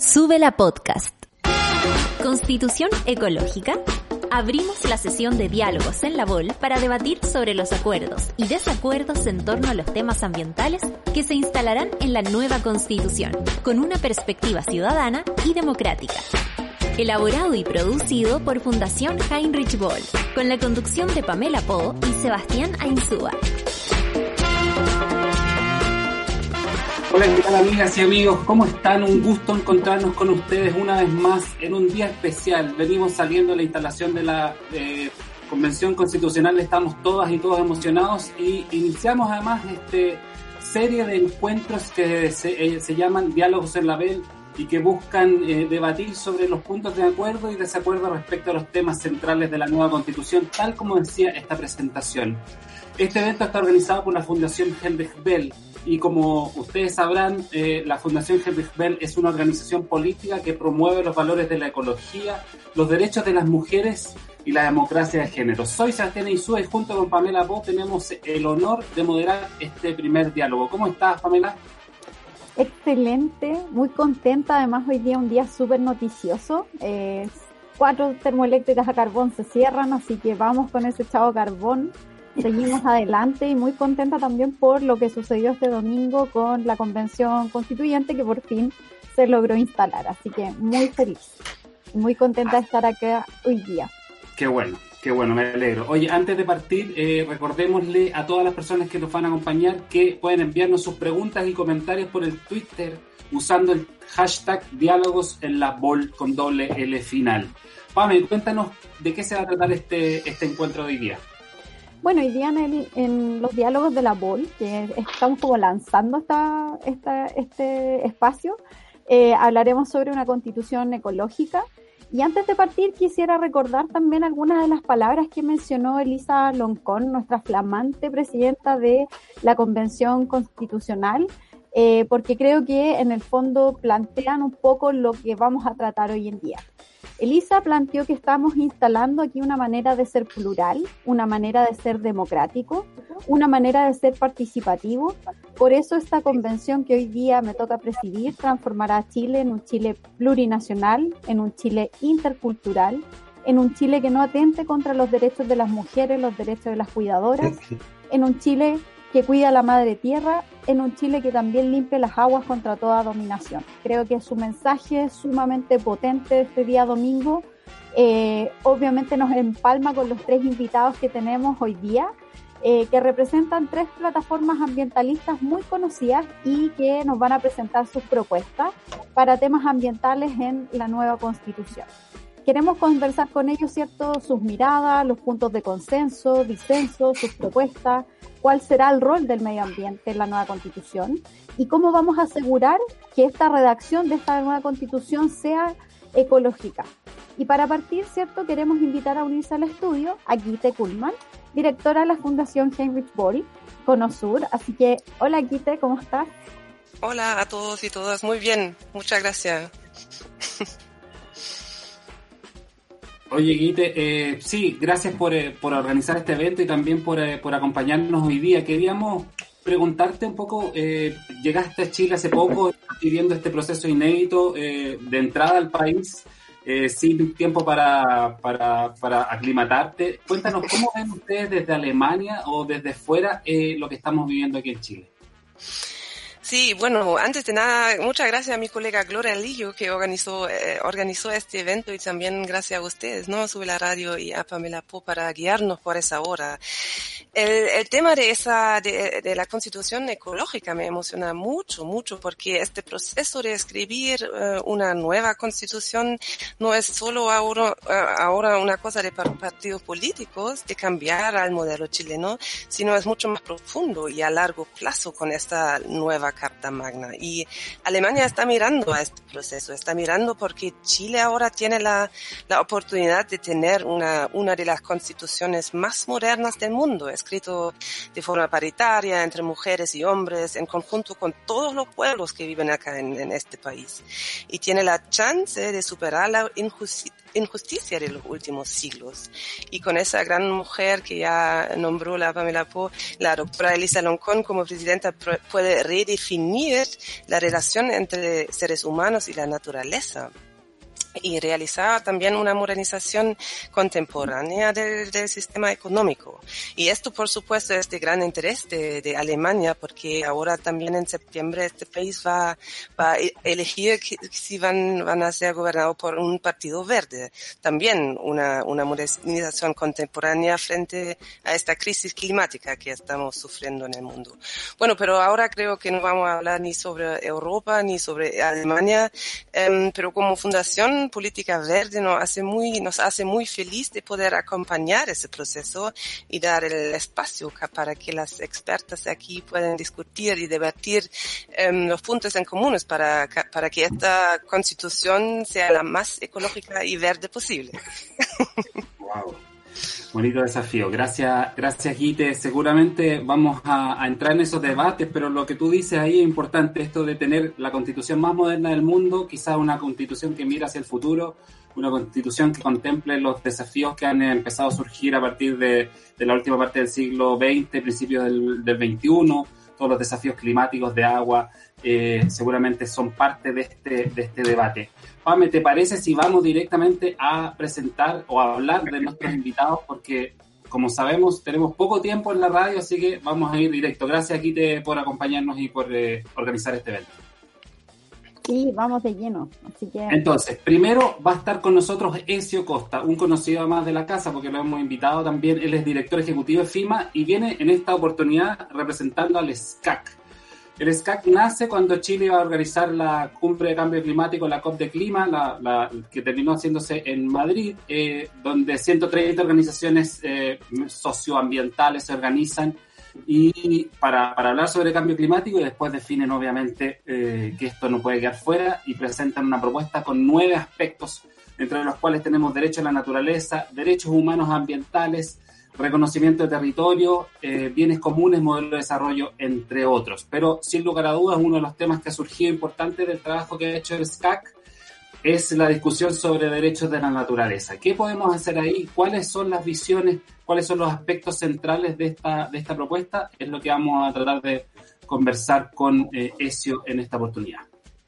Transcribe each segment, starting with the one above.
Sube la podcast. Constitución ecológica. Abrimos la sesión de diálogos en la BOL para debatir sobre los acuerdos y desacuerdos en torno a los temas ambientales que se instalarán en la nueva Constitución, con una perspectiva ciudadana y democrática. Elaborado y producido por Fundación Heinrich Böll, con la conducción de Pamela Po y Sebastián Ainzúa. Hola, ¿qué tal, amigas y amigos? ¿Cómo están? Un gusto encontrarnos con ustedes una vez más en un día especial. Venimos saliendo de la instalación de la Convención Constitucional, estamos todas y todos emocionados y iniciamos además serie de encuentros que se llaman Diálogos en la BEL y que buscan debatir sobre los puntos de acuerdo y desacuerdo respecto a los temas centrales de la nueva Constitución, tal como decía esta presentación. Este evento está organizado por la Fundación Heinrich Böll. Y como ustedes sabrán, la Fundación Heinrich Böll es una organización política que promueve los valores de la ecología, los derechos de las mujeres y la democracia de género. Soy Sebastián Ainzúa y junto con Pamela Po tenemos el honor de moderar este primer diálogo. ¿Cómo estás, Pamela? Excelente, muy contenta. Además, hoy día un día súper noticioso. 4 termoeléctricas a carbón se cierran, así que vamos con ese chavo carbón. Seguimos adelante y muy contenta también por lo que sucedió este domingo con la Convención Constituyente que por fin se logró instalar. Así que muy feliz, muy contenta de estar acá hoy día. Qué bueno, me alegro. Oye, antes de partir, recordémosle a todas las personas que nos van a acompañar que pueden enviarnos sus preguntas y comentarios por el Twitter usando el hashtag Diálogos en la BOL con doble L final. Pame, cuéntanos de qué se va a tratar este encuentro de hoy día. Bueno, hoy día en los diálogos de la BOL, que estamos como lanzando este espacio, hablaremos sobre una constitución ecológica. Y antes de partir quisiera recordar también algunas de las palabras que mencionó Elisa Loncón, nuestra flamante presidenta de la Convención Constitucional, porque creo que en el fondo plantean un poco lo que vamos a tratar hoy en día. Elisa planteó que estamos instalando aquí una manera de ser plural, una manera de ser democrático, una manera de ser participativo. Por eso esta convención que hoy día me toca presidir transformará a Chile en un Chile plurinacional, en un Chile intercultural, en un Chile que no atente contra los derechos de las mujeres, los derechos de las cuidadoras, en un Chile que cuida a la madre tierra, en un Chile que también limpie las aguas contra toda dominación. Creo que su mensaje es sumamente potente este día domingo. Obviamente nos empalma con los 3 invitados que tenemos hoy día, que representan 3 plataformas ambientalistas muy conocidas y que nos van a presentar sus propuestas para temas ambientales en la nueva Constitución. Queremos conversar con ellos, ¿cierto?, sus miradas, los puntos de consenso, disenso, sus propuestas, cuál será el rol del medio ambiente en la nueva Constitución y cómo vamos a asegurar que esta redacción de esta nueva Constitución sea ecológica. Y para partir, ¿cierto?, queremos invitar a unirse al estudio a Gite Kuhlmann, directora de la Fundación Heinrich Böll, Conosur. Así que, hola Gite, ¿cómo estás? Hola a todos y todas, muy bien, muchas gracias. Oye, Guite, sí, gracias por organizar este evento y también por acompañarnos hoy día. Queríamos preguntarte un poco, llegaste a Chile hace poco, viviendo este proceso inédito de entrada al país, sin tiempo para aclimatarte. Cuéntanos, ¿cómo ven ustedes desde Alemania o desde fuera lo que estamos viviendo aquí en Chile? Sí, bueno, antes de nada, muchas gracias a mi colega Gloria Lillo que organizó este evento y también gracias a ustedes, ¿no? Sube la radio y a Pamela Po para guiarnos por esa hora. El tema de la Constitución ecológica me emociona mucho, porque este proceso de escribir una nueva Constitución no es solo ahora una cosa de partidos políticos de cambiar al modelo chileno, sino es mucho más profundo y a largo plazo con esta nueva Carta Magna. Y Alemania está mirando a este proceso, está mirando porque Chile ahora tiene la oportunidad de tener una de las constituciones más modernas del mundo. escrito de forma paritaria entre mujeres y hombres, en conjunto con todos los pueblos que viven acá en este país. Y tiene la chance de superar la injusticia de los últimos siglos. Y con esa gran mujer que ya nombró la Pamela Po, la doctora Elisa Loncón como presidenta puede redefinir la relación entre seres humanos y la naturaleza y realizar también una modernización contemporánea del sistema económico. Y esto, por supuesto, es de gran interés de Alemania, porque ahora también en septiembre este país va a elegir si van a ser gobernados por un partido verde. También una modernización contemporánea frente a esta crisis climática que estamos sufriendo en el mundo. Bueno, pero ahora creo que no vamos a hablar ni sobre Europa ni sobre Alemania, pero como Fundación Política Verde nos hace muy feliz de poder acompañar ese proceso y dar el espacio para que las expertas de aquí puedan discutir y debatir los puntos en comunes para que esta constitución sea la más ecológica y verde posible. Wow. Bonito desafío. Gracias, Guite. Seguramente vamos a entrar en esos debates, pero lo que tú dices ahí es importante, esto de tener la constitución más moderna del mundo, quizás una constitución que mira hacia el futuro, una constitución que contemple los desafíos que han empezado a surgir a partir de la última parte del siglo XX, principios del XXI, todos los desafíos climáticos de agua, seguramente son parte de este debate. Pame, ¿te parece si vamos directamente a presentar o a hablar de nuestros invitados? Porque, como sabemos, tenemos poco tiempo en la radio, así que vamos a ir directo. Gracias, Guite, por acompañarnos y por organizar este evento. Sí, vamos de lleno. Así que... Entonces, primero va a estar con nosotros Ezio Costa, un conocido más de la casa, porque lo hemos invitado también. Él es director ejecutivo de FIMA y viene en esta oportunidad representando al SCAC. El SCAC nace cuando Chile iba a organizar la cumbre de cambio climático, la COP de clima, la que terminó haciéndose en Madrid, donde 130 organizaciones socioambientales se organizan y para hablar sobre cambio climático, y después definen obviamente que esto no puede quedar fuera y presentan una propuesta con 9 aspectos, entre los cuales tenemos derecho a la naturaleza, derechos humanos ambientales, reconocimiento de territorio, bienes comunes, modelo de desarrollo, entre otros. Pero sin lugar a dudas, uno de los temas que ha surgido importante del trabajo que ha hecho el SCAC es la discusión sobre derechos de la naturaleza. ¿Qué podemos hacer ahí? ¿Cuáles son las visiones? ¿Cuáles son los aspectos centrales de esta propuesta? Es lo que vamos a tratar de conversar con Ezio en esta oportunidad.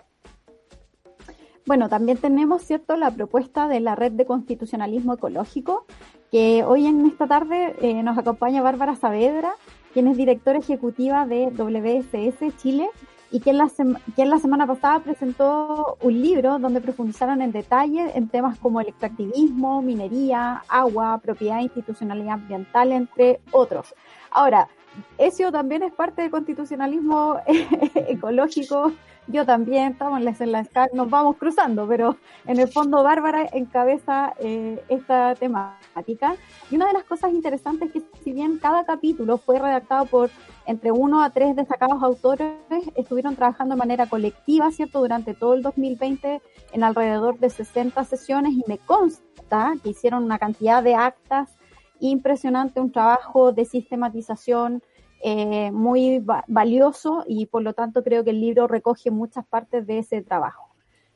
Bueno, también tenemos, ¿cierto?, la propuesta de la Red de Constitucionalismo Ecológico, que hoy en esta tarde nos acompaña Bárbara Saavedra, quien es directora ejecutiva de WSS Chile, y que en la semana pasada presentó un libro donde profundizaron en detalle en temas como el extractivismo, minería, agua, propiedad, institucionalidad ambiental, entre otros. Ahora, Ezio también es parte del constitucionalismo ecológico, yo también, estamos en la SCAC, nos vamos cruzando, pero en el fondo Bárbara encabeza esta temática. Y una de las cosas interesantes es que si bien cada capítulo fue redactado por entre 1 a 3 destacados autores, estuvieron trabajando de manera colectiva, ¿cierto?, durante todo el 2020 en alrededor de 60 sesiones, y me consta que hicieron una cantidad de actas impresionante, un trabajo de sistematización muy valioso, y por lo tanto creo que el libro recoge muchas partes de ese trabajo.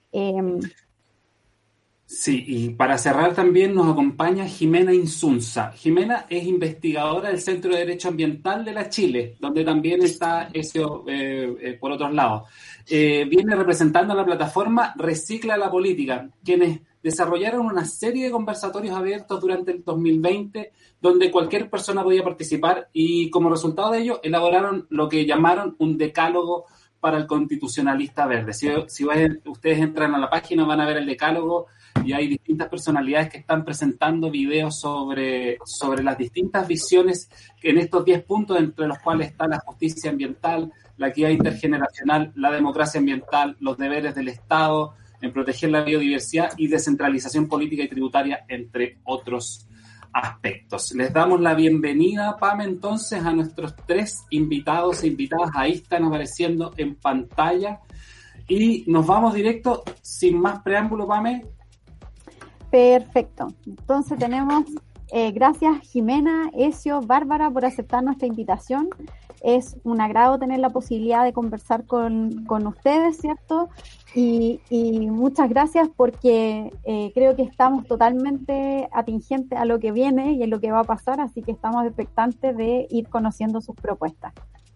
Sí, y para cerrar también nos acompaña Jimena Insunza. Jimena es investigadora del Centro de Derecho Ambiental de la Chile, donde también está Ezio por otros lados. Viene representando a la plataforma Recicla la Política, quienes desarrollaron una serie de conversatorios abiertos durante el 2020, donde cualquier persona podía participar, y como resultado de ello elaboraron lo que llamaron un decálogo para el constitucionalista verde. Si ustedes entran a la página van a ver el decálogo, y hay distintas personalidades que están presentando videos sobre las distintas visiones en estos 10 puntos, entre los cuales está la justicia ambiental, la equidad intergeneracional, la democracia ambiental, los deberes del Estado en proteger la biodiversidad y descentralización política y tributaria, entre otros aspectos. Les damos la bienvenida, Pame, entonces, a nuestros 3 invitados e invitadas. Ahí están apareciendo en pantalla. Y nos vamos directo, sin más preámbulo, Pame. Perfecto. Entonces tenemos Gracias Jimena, Ezio, Bárbara por aceptar nuestra invitación. Es un agrado tener la posibilidad de conversar con ustedes, ¿cierto? Y muchas gracias porque creo que estamos totalmente atingentes a lo que viene y a lo que va a pasar, así que estamos expectantes de ir conociendo sus propuestas.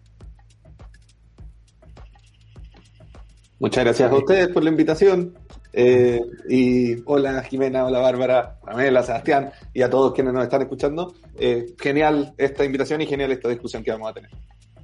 Muchas gracias a ustedes por la invitación. Y hola Jimena, hola Bárbara, Pamela, Sebastián y a todos quienes nos están escuchando. Genial esta invitación y genial esta discusión que vamos a tener.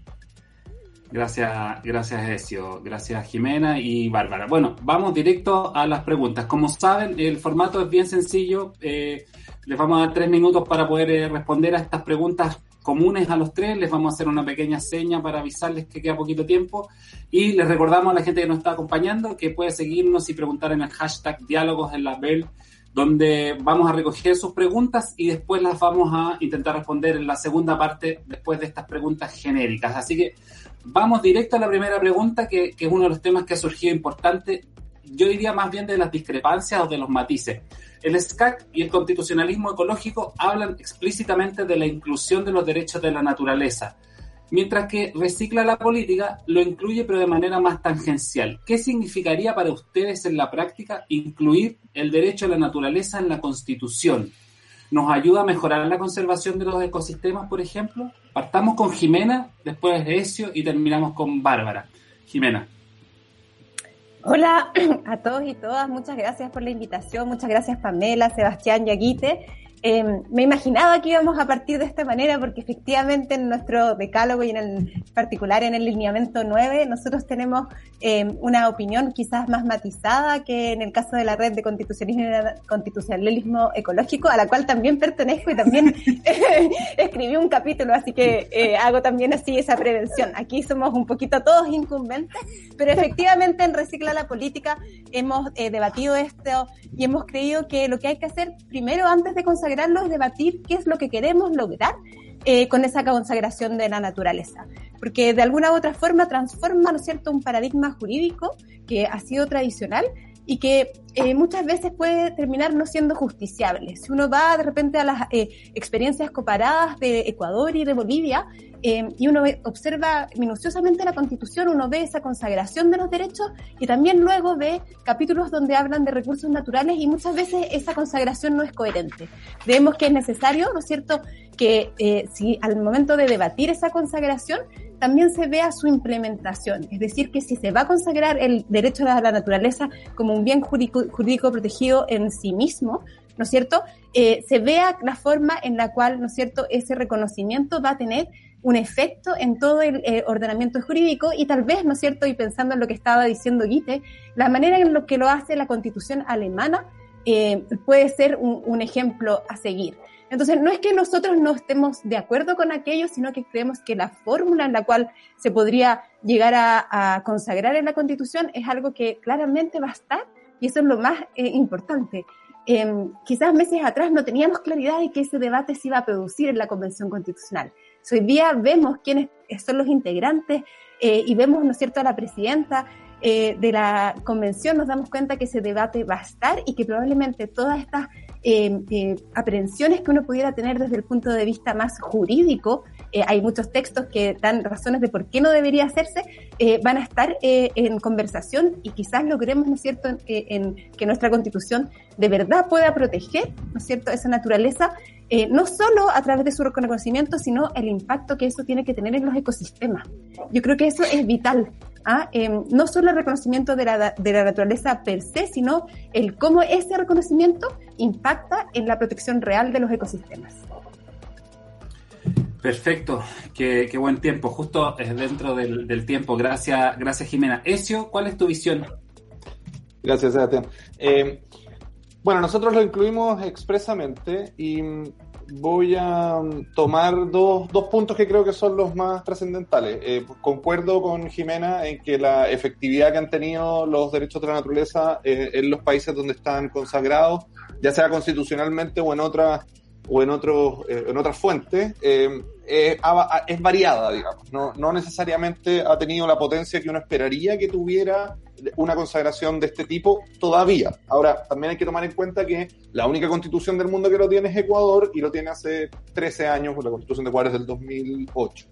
Gracias Ezio, gracias Jimena y Bárbara. Bueno, vamos directo a las preguntas. Como saben, el formato es bien sencillo. Les vamos a dar 3 minutos para poder responder a estas preguntas comunes a los 3. Les vamos a hacer una pequeña seña para avisarles que queda poquito tiempo. Y les recordamos a la gente que nos está acompañando que puede seguirnos y preguntar en el hashtag Diálogos en la BEL, donde vamos a recoger sus preguntas y después las vamos a intentar responder en la segunda parte después de estas preguntas genéricas. Así que vamos directo a la primera pregunta, que es uno de los temas que ha surgido importante, yo diría más bien de las discrepancias o de los matices. El SCAC y el constitucionalismo ecológico hablan explícitamente de la inclusión de los derechos de la naturaleza, mientras que Recicla la Política lo incluye pero de manera más tangencial. ¿Qué significaría para ustedes en la práctica incluir el derecho a la naturaleza en la Constitución? ¿Nos ayuda a mejorar la conservación de los ecosistemas, por ejemplo? Partamos con Jimena, después Ezio y terminamos con Bárbara. Jimena. Hola a todos y todas, muchas gracias por la invitación, muchas gracias Pamela, Sebastián y Aguite. Me imaginaba que íbamos a partir de esta manera porque efectivamente en nuestro decálogo y en particular en el lineamiento 9 nosotros tenemos una opinión quizás más matizada que en el caso de la red de constitucionalismo ecológico, a la cual también pertenezco y también escribí un capítulo, así que hago también así esa prevención. Aquí somos un poquito todos incumbentes, pero efectivamente en Recicla la Política hemos debatido esto y hemos creído que lo que hay que hacer primero antes de consagrarlo es debatir qué es lo que queremos lograr con esa consagración de la naturaleza, porque de alguna u otra forma transforma, ¿no es cierto?, un paradigma jurídico que ha sido tradicional y que muchas veces puede terminar no siendo justiciable. Si uno va de repente a las experiencias comparadas de Ecuador y de Bolivia y uno observa minuciosamente la Constitución, uno ve esa consagración de los derechos y también luego ve capítulos donde hablan de recursos naturales y muchas veces esa consagración no es coherente. Creemos que es necesario, ¿no es cierto?, que si al momento de debatir esa consagración también se vea su implementación, es decir, que si se va a consagrar el derecho a la naturaleza como un bien jurídico protegido en sí mismo, ¿no es cierto?, se vea la forma en la cual, ¿no es cierto?, ese reconocimiento va a tener un efecto en todo el ordenamiento jurídico y tal vez, ¿no es cierto?, y pensando en lo que estaba diciendo Guite, la manera en lo que lo hace la Constitución alemana puede ser un ejemplo a seguir. Entonces, no es que nosotros no estemos de acuerdo con aquello, sino que creemos que la fórmula en la cual se podría llegar a consagrar en la Constitución es algo que claramente va a estar, y eso es lo más importante. Quizás meses atrás no teníamos claridad de que ese debate se iba a producir en la Convención Constitucional. Hoy día vemos quiénes son los integrantes y vemos, ¿no es cierto?, a la presidenta de la Convención, nos damos cuenta que ese debate va a estar y que probablemente todas estas aprehensiones que uno pudiera tener desde el punto de vista más jurídico, hay muchos textos que dan razones de por qué no debería hacerse, van a estar en conversación y quizás logremos, ¿no es cierto?, en que nuestra Constitución de verdad pueda proteger, ¿no es cierto?, esa naturaleza, no solo a través de su reconocimiento, sino el impacto que eso tiene que tener en los ecosistemas. Yo creo que eso es vital. No solo el reconocimiento de la naturaleza per se, sino el cómo ese reconocimiento impacta en la protección real de los ecosistemas. Perfecto, qué buen tiempo, justo dentro del tiempo. Gracias Jimena. Ezio, ¿cuál es tu visión? Gracias, Sebastián. Bueno, nosotros lo incluimos expresamente y voy a tomar dos puntos que creo que son los más trascendentales. Concuerdo con Jimena en que la efectividad que han tenido los derechos de la naturaleza en los países donde están consagrados, ya sea constitucionalmente o en otras fuentes, es variada, digamos. No necesariamente ha tenido la potencia que uno esperaría que tuviera una consagración de este tipo todavía. Ahora, también hay que tomar en cuenta que la única constitución del mundo que lo tiene es Ecuador, y lo tiene hace 13 años, la constitución de Ecuador es del 2008.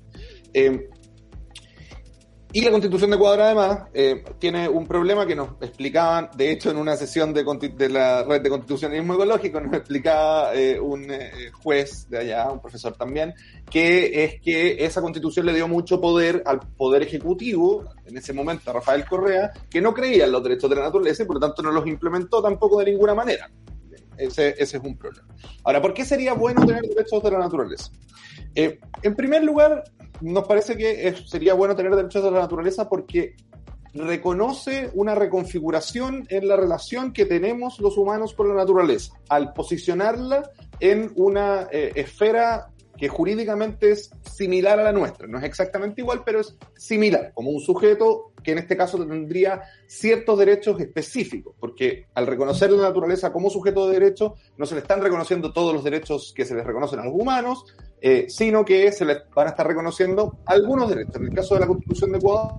Y la Constitución de Ecuador, además, tiene un problema que nos explicaban, de hecho, en una sesión de la Red de Constitucionalismo Ecológico, nos explicaba un juez de allá, un profesor también, que es que esa Constitución le dio mucho poder al Poder Ejecutivo, en ese momento a Rafael Correa, que no creía en los derechos de la naturaleza y por lo tanto no los implementó tampoco de ninguna manera. Ese es un problema. Ahora, ¿por qué sería bueno tener derechos de la naturaleza? En primer lugar, nos parece que sería bueno tener derechos de la naturaleza porque reconoce una reconfiguración en la relación que tenemos los humanos con la naturaleza, al posicionarla en una esfera que jurídicamente es similar a la nuestra. No es exactamente igual, pero es similar, como un sujeto que en este caso tendría ciertos derechos específicos, porque al reconocer la naturaleza como sujeto de derecho, no se le están reconociendo todos los derechos que se les reconocen a los humanos, sino que se les van a estar reconociendo algunos derechos. En el caso de la Constitución de Ecuador,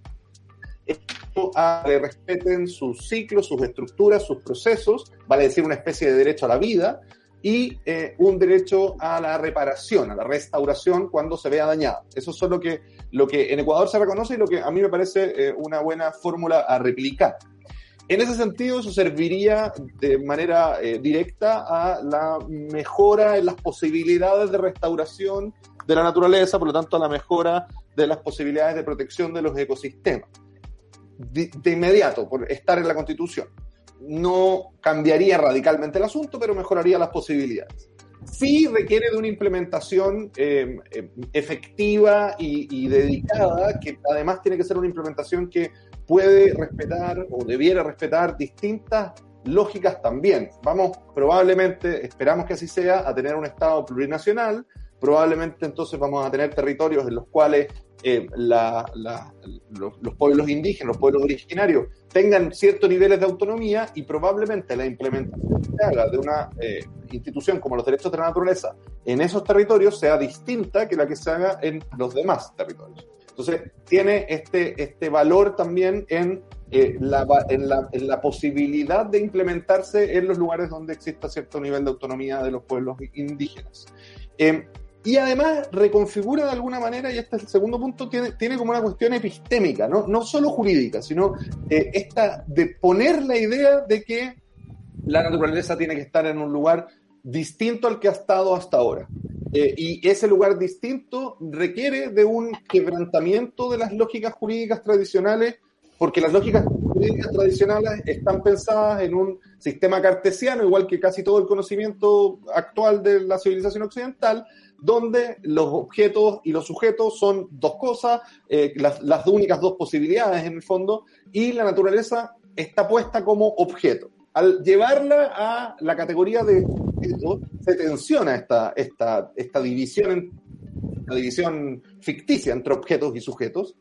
a que respeten sus ciclos, sus estructuras, sus procesos, vale decir una especie de derecho a la vida, y un derecho a la reparación, a la restauración cuando se vea dañada. Eso es lo que en Ecuador se reconoce y lo que a mí me parece una buena fórmula a replicar. En ese sentido, eso serviría de manera directa a la mejora en las posibilidades de restauración de la naturaleza, por lo tanto a la mejora de las posibilidades de protección de los ecosistemas. De inmediato, por estar en la Constitución. No cambiaría radicalmente el asunto, pero mejoraría las posibilidades. Sí requiere de una implementación efectiva y dedicada, que además tiene que ser una implementación que puede respetar o debiera respetar distintas lógicas también. Vamos probablemente, esperamos que así sea, a tener un Estado plurinacional. Probablemente entonces vamos a tener territorios en los cuales los pueblos indígenas, los pueblos originarios tengan ciertos niveles de autonomía, y probablemente la implementación que haga de una institución como los derechos de la naturaleza en esos territorios sea distinta que la que se haga en los demás territorios. Entonces tiene este valor también en la posibilidad de implementarse en los lugares donde exista cierto nivel de autonomía de los pueblos indígenas. Y además reconfigura de alguna manera, y este es el segundo punto, tiene como una cuestión epistémica, no solo jurídica, sino esta de poner la idea de que la naturaleza tiene que estar en un lugar distinto al que ha estado hasta ahora. Y ese lugar distinto requiere de un quebrantamiento de las lógicas jurídicas tradicionales, porque las lógicas jurídicas tradicionales están pensadas en un sistema cartesiano, igual que casi todo el conocimiento actual de la civilización occidental, donde los objetos y los sujetos son dos cosas, las únicas dos posibilidades en el fondo, y la naturaleza está puesta como objeto. Al llevarla a la categoría de objeto, se tensiona esta división, la división ficticia entre objetos y sujetos,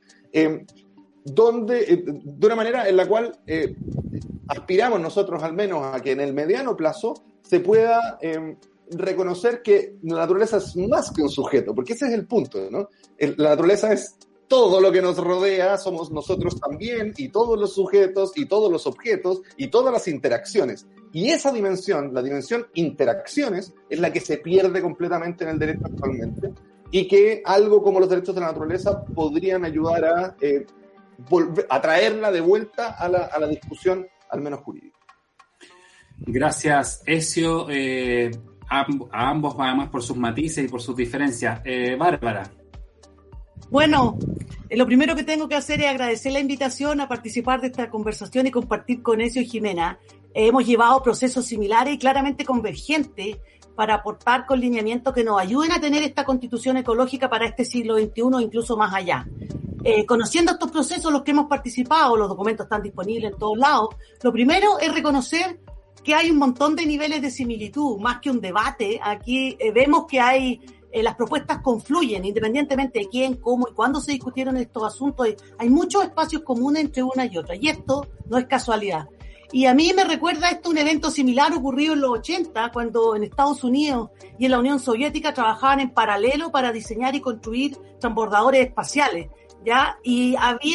de una manera en la cual aspiramos nosotros al menos a que en el mediano plazo se pueda reconocer que la naturaleza es más que un sujeto, porque ese es el punto, ¿no? La naturaleza es todo lo que nos rodea, somos nosotros también, y todos los sujetos, y todos los objetos, y todas las interacciones. Y esa dimensión, la dimensión interacciones, es la que se pierde completamente en el derecho actualmente, y que algo como los derechos de la naturaleza podrían ayudar a traerla de vuelta a la discusión, al menos jurídica. Gracias, Ezio. A ambos, además, por sus matices y por sus diferencias. Bárbara. Bueno, lo primero que tengo que hacer es agradecer la invitación a participar de esta conversación y compartir con Ezio y Jimena. Hemos llevado procesos similares y claramente convergentes para aportar con lineamientos que nos ayuden a tener esta constitución ecológica para este siglo XXI e incluso más allá. Conociendo estos procesos, los que hemos participado, los documentos están disponibles en todos lados, lo primero es reconocer que hay un montón de niveles de similitud, más que un debate. Aquí vemos que hay las propuestas confluyen, independientemente de quién, cómo y cuándo se discutieron estos asuntos. Hay muchos espacios comunes entre una y otra, y esto no es casualidad. Y a mí me recuerda esto un evento similar ocurrido en los 80, cuando en Estados Unidos y en la Unión Soviética trabajaban en paralelo para diseñar y construir transbordadores espaciales. ¿ya? Y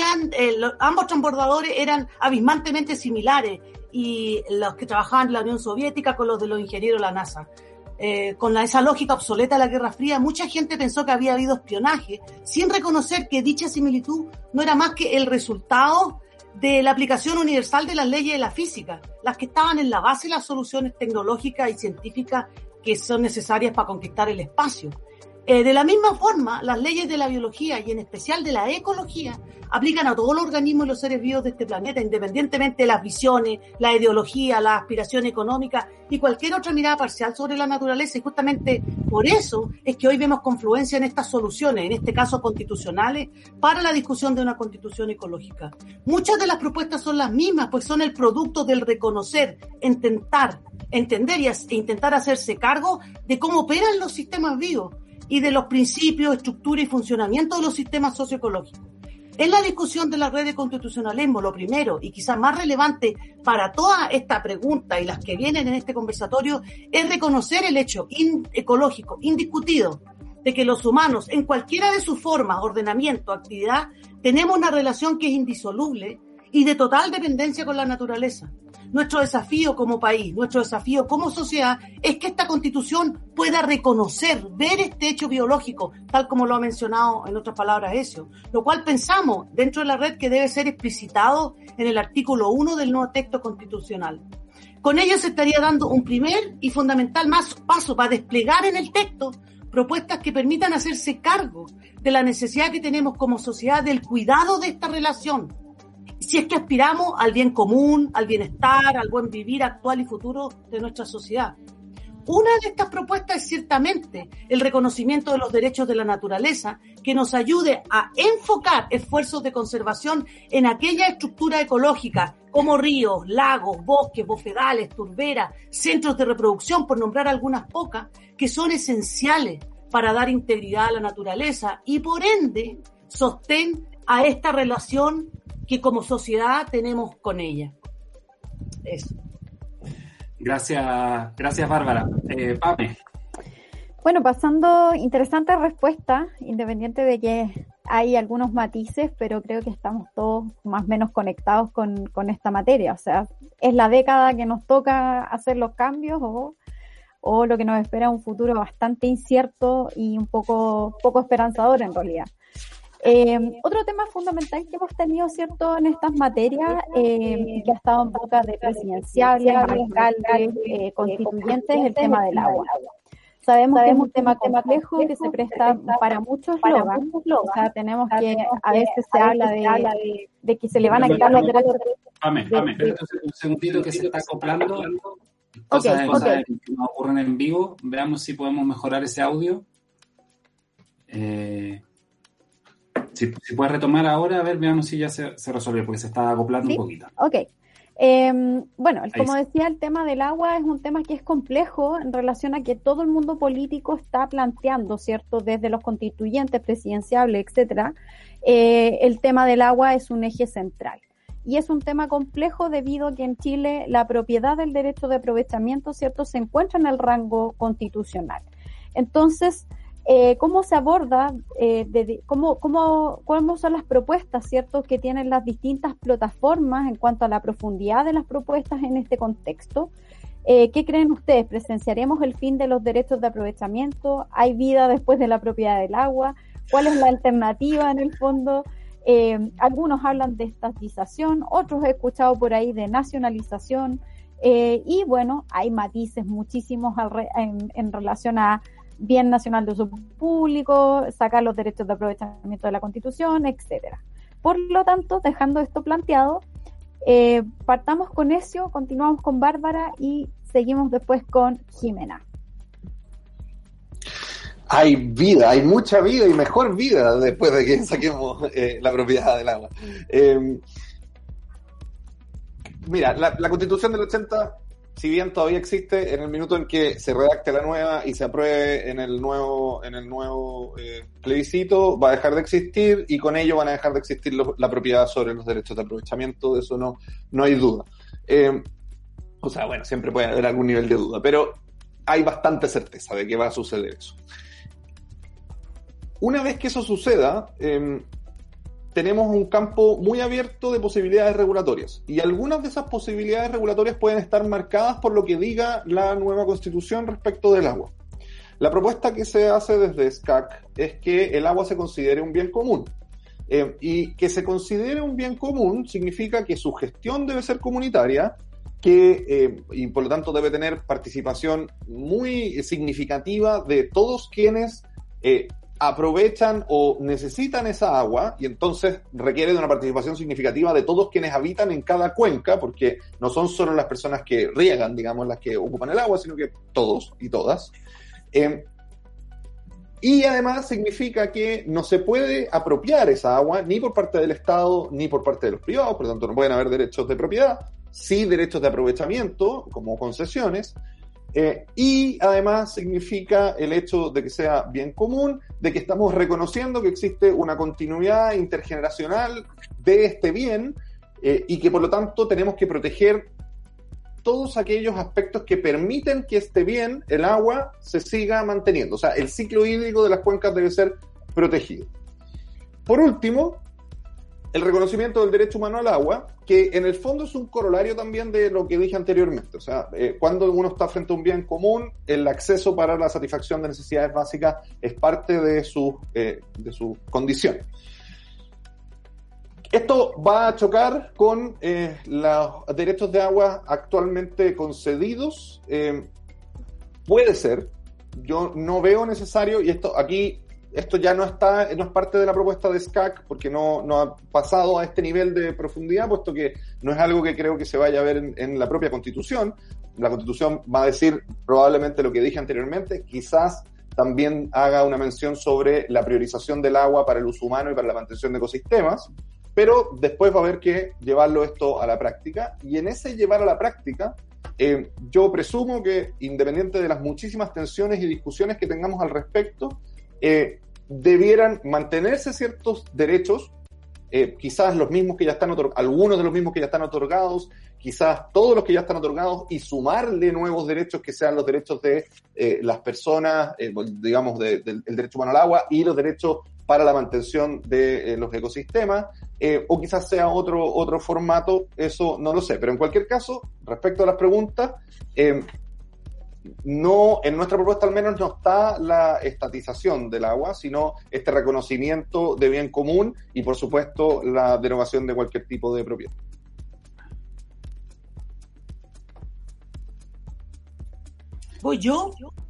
ambos transbordadores eran abismalmente similares, y los que trabajaban en la Unión Soviética con los de los ingenieros de la NASA. Con esa lógica obsoleta de la Guerra Fría, mucha gente pensó que había habido espionaje, sin reconocer que dicha similitud no era más que el resultado de la aplicación universal de las leyes de la física, las que estaban en la base de las soluciones tecnológicas y científicas que son necesarias para conquistar el espacio. De la misma forma, las leyes de la biología y en especial de la ecología aplican a todos los organismos y los seres vivos de este planeta, independientemente de las visiones, la ideología, la aspiración económica y cualquier otra mirada parcial sobre la naturaleza. Y justamente por eso es que hoy vemos confluencia en estas soluciones, en este caso constitucionales, para la discusión de una constitución ecológica. Muchas de las propuestas son las mismas, pues son el producto del reconocer, entender e intentar hacerse cargo de cómo operan los sistemas vivos y de los principios, estructura y funcionamiento de los sistemas socioecológicos. En la discusión de la red de constitucionalismo, lo primero y quizás más relevante para toda esta pregunta y las que vienen en este conversatorio es reconocer el hecho ecológico indiscutido de que los humanos, en cualquiera de sus formas, ordenamiento, actividad, tenemos una relación que es indisoluble y de total dependencia con la naturaleza. Nuestro desafío como país, nuestro desafío como sociedad es que esta Constitución pueda reconocer, ver este hecho biológico, tal como lo ha mencionado en otras palabras Ezio, lo cual pensamos dentro de la red que debe ser explicitado en el artículo 1 del nuevo texto constitucional. Con ello se estaría dando un primer y fundamental paso para desplegar en el texto propuestas que permitan hacerse cargo de la necesidad que tenemos como sociedad del cuidado de esta relación, si es que aspiramos al bien común, al bienestar, al buen vivir actual y futuro de nuestra sociedad. Una de estas propuestas es ciertamente el reconocimiento de los derechos de la naturaleza, que nos ayude a enfocar esfuerzos de conservación en aquella estructura ecológica como ríos, lagos, bosques, bofedales, turberas, centros de reproducción, por nombrar algunas pocas, que son esenciales para dar integridad a la naturaleza y por ende sostén a esta relación que como sociedad tenemos con ella. Eso. Gracias Bárbara. Pame. Bueno, pasando, interesante respuesta, independiente de que hay algunos matices, pero creo que estamos todos más o menos conectados con esta materia. O sea, es la década que nos toca hacer los cambios o lo que nos espera un futuro bastante incierto y un poco esperanzador en realidad. Otro tema fundamental que hemos tenido, ¿cierto?, en estas materias, que ha estado en boca de presidenciables, alcaldes, constituyentes, es el tema del agua. Sabemos que es un tema complejo que se presta para muchos eslogans. O sea, tenemos que, a veces se habla de que se le van a quitar los derechos. Pame, espérate un segundito que se está acoplando. Cosas que nos ocurren en vivo. Veamos si podemos mejorar ese audio. Si puedes retomar ahora, a ver, veamos si ya se resuelve, porque se está acoplando un poquito. Ok. Bueno, como decía, el tema del agua es un tema que es complejo en relación a que todo el mundo político está planteando, ¿cierto? Desde los constituyentes, presidenciables, etcétera. El tema del agua es un eje central. Y es un tema complejo debido a que en Chile la propiedad del derecho de aprovechamiento, ¿cierto?, se encuentra en el rango constitucional. Entonces, ¿cómo se aborda, cómo son las propuestas, ¿cierto?, que tienen las distintas plataformas en cuanto a la profundidad de las propuestas en este contexto? ¿Qué creen ustedes? ¿Presenciaremos el fin de los derechos de aprovechamiento? ¿Hay vida después de la propiedad del agua? ¿Cuál es la alternativa en el fondo? Algunos hablan de estatización, otros he escuchado por ahí de nacionalización, y bueno, hay matices muchísimos en relación a bien nacional de uso público, sacar los derechos de aprovechamiento de la Constitución, etcétera. Por lo tanto, dejando esto planteado, partamos con Ezio, continuamos con Bárbara y seguimos después con Jimena. Hay vida, hay mucha vida y mejor vida después de que saquemos la propiedad del agua. Mira, la Constitución del 80, si bien todavía existe, en el minuto en que se redacte la nueva y se apruebe en el nuevo plebiscito, va a dejar de existir y con ello van a dejar de existir la propiedad sobre los derechos de aprovechamiento, de eso no hay duda. O sea, bueno, siempre puede haber algún nivel de duda, pero hay bastante certeza de que va a suceder eso. Una vez que eso suceda, tenemos un campo muy abierto de posibilidades regulatorias. Y algunas de esas posibilidades regulatorias pueden estar marcadas por lo que diga la nueva Constitución respecto del agua. La propuesta que se hace desde SCAC es que el agua se considere un bien común. Y que se considere un bien común significa que su gestión debe ser comunitaria, y por lo tanto debe tener participación muy significativa de todos quienes aprovechan o necesitan esa agua, y entonces requiere de una participación significativa de todos quienes habitan en cada cuenca, porque no son solo las personas que riegan, digamos, las que ocupan el agua, sino que todos y todas. Y además significa que no se puede apropiar esa agua ni por parte del Estado ni por parte de los privados, por lo tanto no pueden haber derechos de propiedad, sí derechos de aprovechamiento como concesiones, y además significa el hecho de que sea bien común, de que estamos reconociendo que existe una continuidad intergeneracional de este bien, y que por lo tanto tenemos que proteger todos aquellos aspectos que permiten que este bien, el agua, se siga manteniendo. O sea, el ciclo hídrico de las cuencas debe ser protegido. Por último, el reconocimiento del derecho humano al agua, que en el fondo es un corolario también de lo que dije anteriormente. O sea, cuando uno está frente a un bien común, el acceso para la satisfacción de necesidades básicas es parte de su condición. Esto va a chocar con los derechos de agua actualmente concedidos. Puede ser, yo no veo necesario, y esto ya no es parte de la propuesta de SCAC, porque no ha pasado a este nivel de profundidad, puesto que no es algo que creo que se vaya a ver en la propia Constitución. La Constitución va a decir probablemente lo que dije anteriormente, quizás también haga una mención sobre la priorización del agua para el uso humano y para la mantención de ecosistemas, pero después va a haber que llevarlo esto a la práctica, y en ese llevar a la práctica, yo presumo que, independiente de las muchísimas tensiones y discusiones que tengamos al respecto, debieran mantenerse ciertos derechos, quizás los mismos que ya están algunos de los mismos que ya están otorgados, quizás todos los que ya están otorgados, y sumarle nuevos derechos que sean los derechos de las personas, digamos, del derecho humano al agua y los derechos para la mantención de los ecosistemas, o quizás sea otro formato, eso no lo sé. Pero en cualquier caso, respecto a las preguntas, no, en nuestra propuesta al menos no está la estatización del agua, sino este reconocimiento de bien común y, por supuesto, la derogación de cualquier tipo de propiedad. ¿Voy yo?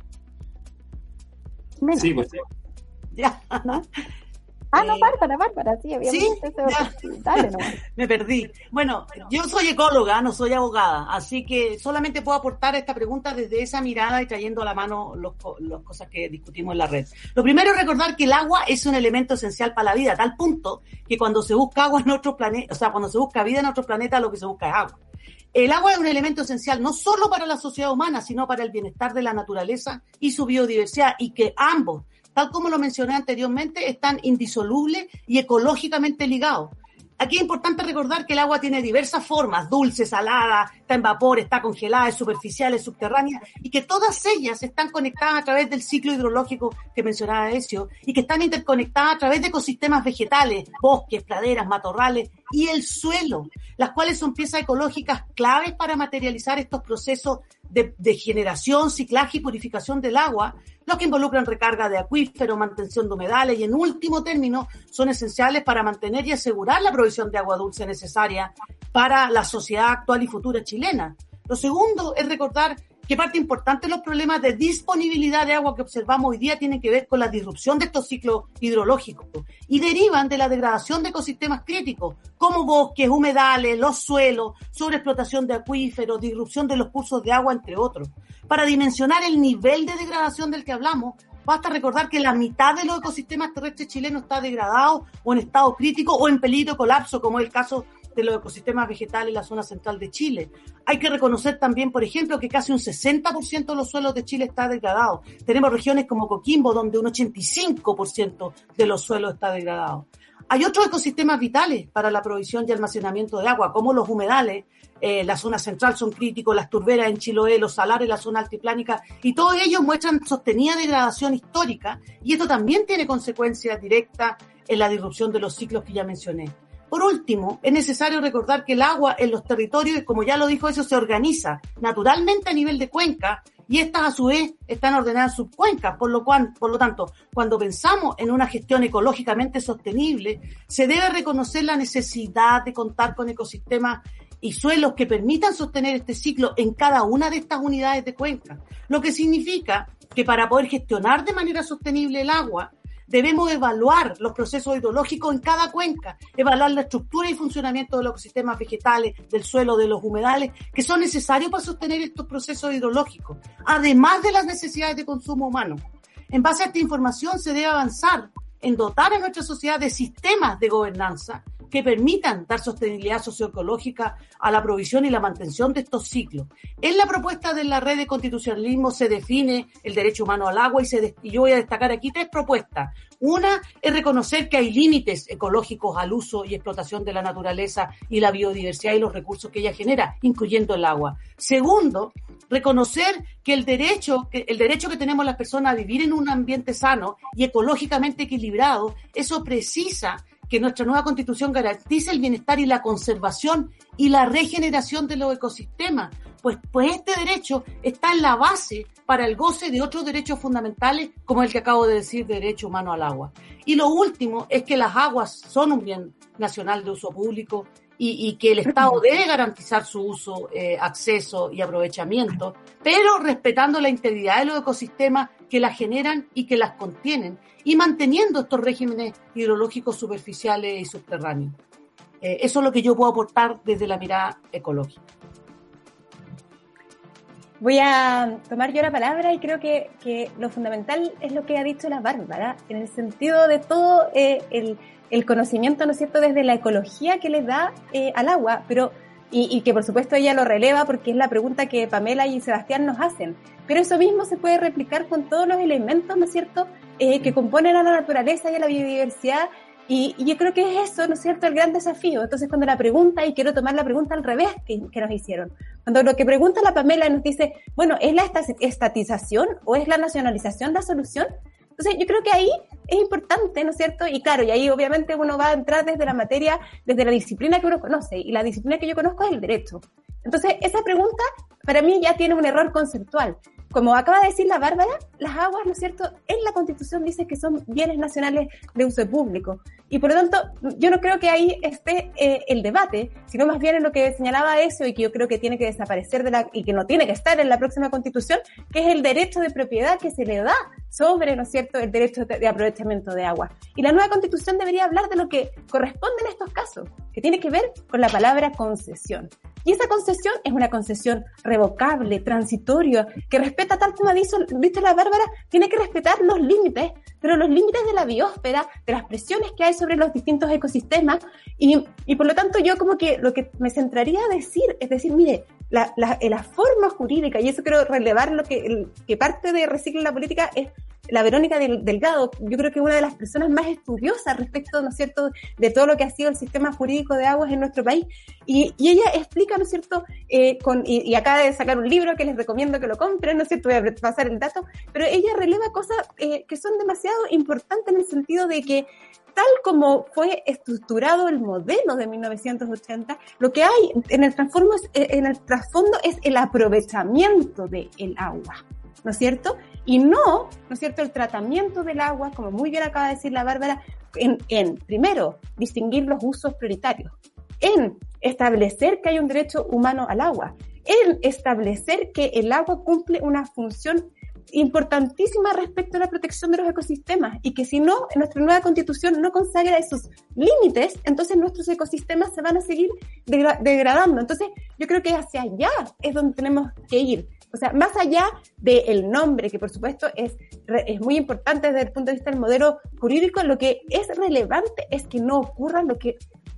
Sí, pues sí. Ya, ¿no? No, Bárbara, sí, había visto eso. Dale, no. Me perdí. Bueno, yo soy ecóloga, no soy abogada, así que solamente puedo aportar esta pregunta desde esa mirada y trayendo a la mano las cosas que discutimos en la red. Lo primero es recordar que el agua es un elemento esencial para la vida, a tal punto que cuando se busca agua en otro planeta, o sea, cuando se busca vida en otro planeta, lo que se busca es agua. El agua es un elemento esencial no solo para la sociedad humana, sino para el bienestar de la naturaleza y su biodiversidad, y que ambos, tal como lo mencioné anteriormente, están indisolubles y ecológicamente ligados. Aquí es importante recordar que el agua tiene diversas formas, dulce, salada, está en vapor, está congelada, es superficial, es subterránea, y que todas ellas están conectadas a través del ciclo hidrológico que mencionaba Ezio, y que están interconectadas a través de ecosistemas vegetales, bosques, praderas, matorrales y el suelo, las cuales son piezas ecológicas claves para materializar estos procesos de generación, ciclaje y purificación del agua, los que involucran recarga de acuíferos, mantención de humedales y, en último término, son esenciales para mantener y asegurar la provisión de agua dulce necesaria para la sociedad actual y futura chilena. Lo segundo es recordar que parte importante de los problemas de disponibilidad de agua que observamos hoy día tienen que ver con la disrupción de estos ciclos hidrológicos y derivan de la degradación de ecosistemas críticos como bosques, humedales, los suelos, sobreexplotación de acuíferos, disrupción de los cursos de agua, entre otros. Para dimensionar el nivel de degradación del que hablamos, basta recordar que la mitad de los ecosistemas terrestres chilenos está degradado o en estado crítico o en peligro de colapso, como es el caso de los ecosistemas vegetales en la zona central de Chile. Hay que reconocer también, por ejemplo, que casi un 60% de los suelos de Chile está degradado. Tenemos regiones como Coquimbo, donde un 85% de los suelos está degradado. Hay otros ecosistemas vitales para la provisión y almacenamiento de agua, como los humedales. La zona central son críticos, las turberas en Chiloé, los salares, la zona altiplánica, y todos ellos muestran sostenida degradación histórica, y esto también tiene consecuencias directas en la disrupción de los ciclos que ya mencioné. Por último, es necesario recordar que el agua en los territorios, como ya lo dijo eso, se organiza naturalmente a nivel de cuenca y estas a su vez están ordenadas en subcuencas, por lo tanto, cuando pensamos en una gestión ecológicamente sostenible, se debe reconocer la necesidad de contar con ecosistemas y suelos que permitan sostener este ciclo en cada una de estas unidades de cuenca, lo que significa que para poder gestionar de manera sostenible el agua, debemos evaluar los procesos hidrológicos en cada cuenca, evaluar la estructura y funcionamiento de los ecosistemas vegetales, del suelo, de los humedales, que son necesarios para sostener estos procesos hidrológicos, además de las necesidades de consumo humano. En base a esta información se debe avanzar en dotar a nuestra sociedad de sistemas de gobernanza que permitan dar sostenibilidad socioecológica a la provisión y la mantención de estos ciclos. En la propuesta de la red de constitucionalismo se define el derecho humano al agua y yo voy a destacar aquí 3 propuestas. Una es reconocer que hay límites ecológicos al uso y explotación de la naturaleza y la biodiversidad y los recursos que ella genera, incluyendo el agua. Segundo, reconocer que el derecho que tenemos las personas a vivir en un ambiente sano y ecológicamente equilibrado, eso precisa que nuestra nueva Constitución garantice el bienestar y la conservación y la regeneración de los ecosistemas, pues este derecho está en la base para el goce de otros derechos fundamentales, como el que acabo de decir, derecho humano al agua. Y lo último es que las aguas son un bien nacional de uso público y que el Estado debe garantizar su uso, acceso y aprovechamiento, pero respetando la integridad de los ecosistemas que las generan y que las contienen, y manteniendo estos regímenes hidrológicos superficiales y subterráneos. Eso es lo que yo puedo aportar desde la mirada ecológica. Voy a tomar yo la palabra y creo que lo fundamental es lo que ha dicho la Bárbara, en el sentido de todo el conocimiento, ¿no es cierto?, desde la ecología que le da al agua, pero y que por supuesto ella lo releva porque es la pregunta que Pamela y Sebastián nos hacen. Pero eso mismo se puede replicar con todos los elementos, ¿no es cierto?, que componen a la naturaleza y a la biodiversidad. Y yo creo que es eso, ¿no es cierto?, el gran desafío. Entonces, cuando la pregunta, y quiero tomar la pregunta al revés que nos hicieron, cuando lo que pregunta la Pamela nos dice, bueno, ¿es la estatización o es la nacionalización la solución? Entonces, yo creo que ahí es importante, ¿no es cierto? Y claro, y ahí obviamente uno va a entrar desde la materia, desde la disciplina que uno conoce, y la disciplina que yo conozco es el derecho. Entonces, esa pregunta para mí ya tiene un error conceptual. Como acaba de decir la Bárbara, las aguas, ¿no es cierto?, en la Constitución dice que son bienes nacionales de uso público. Y por lo tanto, yo no creo que ahí esté el debate, sino más bien en lo que señalaba eso y que yo creo que tiene que desaparecer y que no tiene que estar en la próxima Constitución, que es el derecho de propiedad que se le da sobre, ¿no es cierto?, el derecho de aprovechamiento de agua. Y la nueva Constitución debería hablar de lo que corresponde en estos casos, que tiene que ver con la palabra concesión. Y esa concesión es una concesión revocable, transitoria, que respeta, tal como ha dicho la Bárbara, tiene que respetar los límites, pero los límites de la biosfera, de las presiones que hay sobre los distintos ecosistemas, y por lo tanto yo como que lo que me centraría a decir, es decir, mire, la forma jurídica, y eso quiero relevar lo que parte de Recicla la Política es la Verónica Delgado. Yo creo que es una de las personas más estudiosas respecto, ¿no es cierto?, de todo lo que ha sido el sistema jurídico de aguas en nuestro país. Y ella explica, ¿no es cierto?, y acaba de sacar un libro que les recomiendo que lo compren, ¿no es cierto?, voy a pasar el dato, pero ella releva cosas que son demasiado importantes en el sentido de que tal como fue estructurado el modelo de 1980, lo que hay en el trasfondo es el aprovechamiento del agua, ¿no es cierto? Y no es cierto, el tratamiento del agua, como muy bien acaba de decir la Bárbara, en primero, distinguir los usos prioritarios, en establecer que hay un derecho humano al agua, en establecer que el agua cumple una función importantísima respecto a la protección de los ecosistemas y que si no, en nuestra nueva Constitución no consagra esos límites, entonces nuestros ecosistemas se van a seguir degradando. Entonces, yo creo que hacia allá es donde tenemos que ir. O sea, más allá del nombre, que por supuesto es muy importante desde el punto de vista del modelo jurídico, lo que es relevante es que no ocurra lo que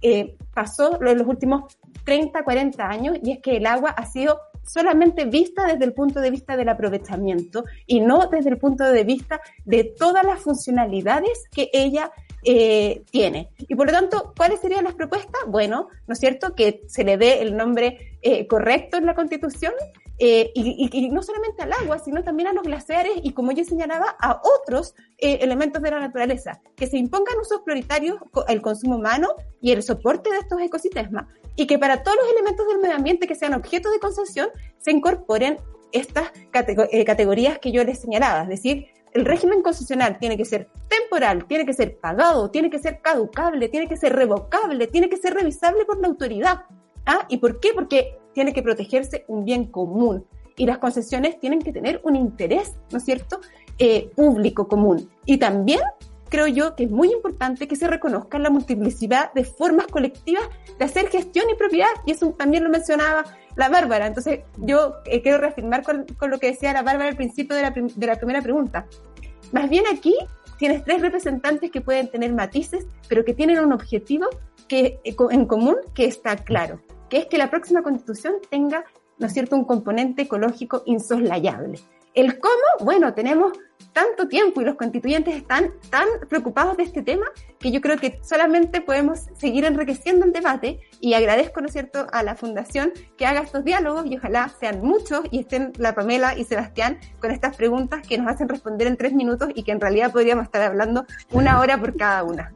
pasó en los últimos 30, 40 años, y es que el agua ha sido solamente vista desde el punto de vista del aprovechamiento y no desde el punto de vista de todas las funcionalidades que ella tiene. Y por lo tanto, ¿cuáles serían las propuestas? Bueno, ¿no es cierto?, que se le dé el nombre correcto en la Constitución, y no solamente al agua, sino también a los glaciares y, como yo señalaba, a otros elementos de la naturaleza, que se impongan usos prioritarios, el consumo humano y el soporte de estos ecosistemas, y que para todos los elementos del medio ambiente que sean objeto de concesión se incorporen estas categorías que yo les señalaba, es decir, el régimen concesional tiene que ser temporal, tiene que ser pagado, tiene que ser caducable, tiene que ser revocable, tiene que ser revisable por la autoridad. ¿Y por qué? Porque tiene que protegerse un bien común y las concesiones tienen que tener un interés, ¿no es cierto?, público común. Y también creo yo que es muy importante que se reconozca la multiplicidad de formas colectivas de hacer gestión y propiedad, y eso también lo mencionaba la Bárbara. Entonces yo quiero reafirmar con lo que decía la Bárbara al principio de la primera pregunta. Más bien aquí tienes 3 representantes que pueden tener matices, pero que tienen un objetivo en común que está claro, que es que la próxima Constitución tenga, ¿no es cierto?, un componente ecológico insoslayable. El cómo, bueno, tenemos tanto tiempo y los constituyentes están tan preocupados de este tema que yo creo que solamente podemos seguir enriqueciendo el debate, y agradezco, ¿no es cierto?, a la Fundación que haga estos diálogos, y ojalá sean muchos y estén la Pamela y Sebastián con estas preguntas que nos hacen responder en 3 minutos y que en realidad podríamos estar hablando 1 hora por cada una.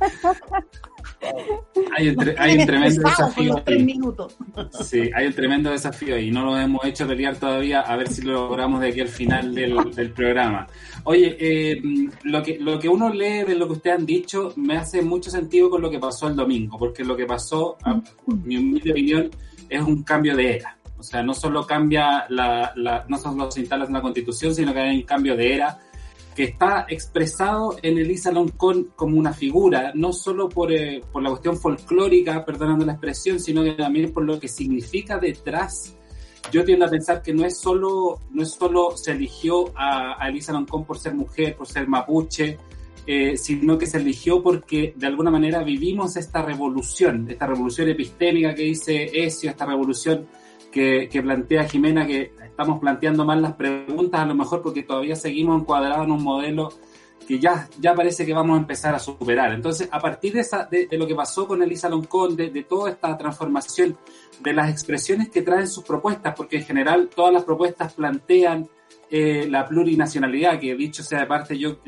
Hay un tremendo desafío. 3 minutos. Sí, hay un tremendo desafío y no lo hemos hecho pelear todavía, a ver si lo logramos de aquí al final del programa. Oye, lo que uno lee de lo que ustedes han dicho me hace mucho sentido con lo que pasó el domingo, porque lo que pasó, a mi humilde opinión, es un cambio de era. O sea, no solo cambia no solo se instala en la Constitución, sino que hay un cambio de era que está expresado en Elisa Loncón como una figura, no solo por la cuestión folclórica, perdonando la expresión, sino que también por lo que significa detrás. Yo tiendo a pensar que no es solo se eligió a Elisa Loncón por ser mujer, por ser mapuche, sino que se eligió porque de alguna manera vivimos esta revolución epistémica que dice Ezio, esta revolución que plantea Jimena, que estamos planteando mal las preguntas a lo mejor porque todavía seguimos encuadrados en un modelo que ya parece que vamos a empezar a superar. Entonces, a partir de lo que pasó con Elisa Loncón, de toda esta transformación, de las expresiones que traen sus propuestas, porque en general todas las propuestas plantean la plurinacionalidad, que dicho sea aparte, yo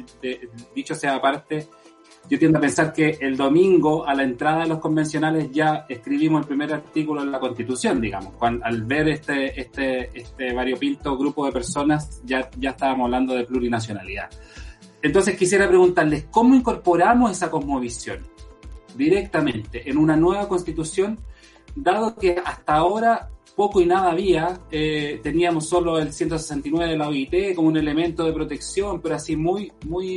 tiendo a pensar que el domingo, a la entrada de los convencionales, ya escribimos el primer artículo en la Constitución, digamos. Al ver este variopinto grupo de personas, ya estábamos hablando de plurinacionalidad. Entonces quisiera preguntarles, ¿cómo incorporamos esa cosmovisión directamente en una nueva Constitución, dado que hasta ahora poco y nada había? Teníamos solo el 169 de la OIT como un elemento de protección, pero así muy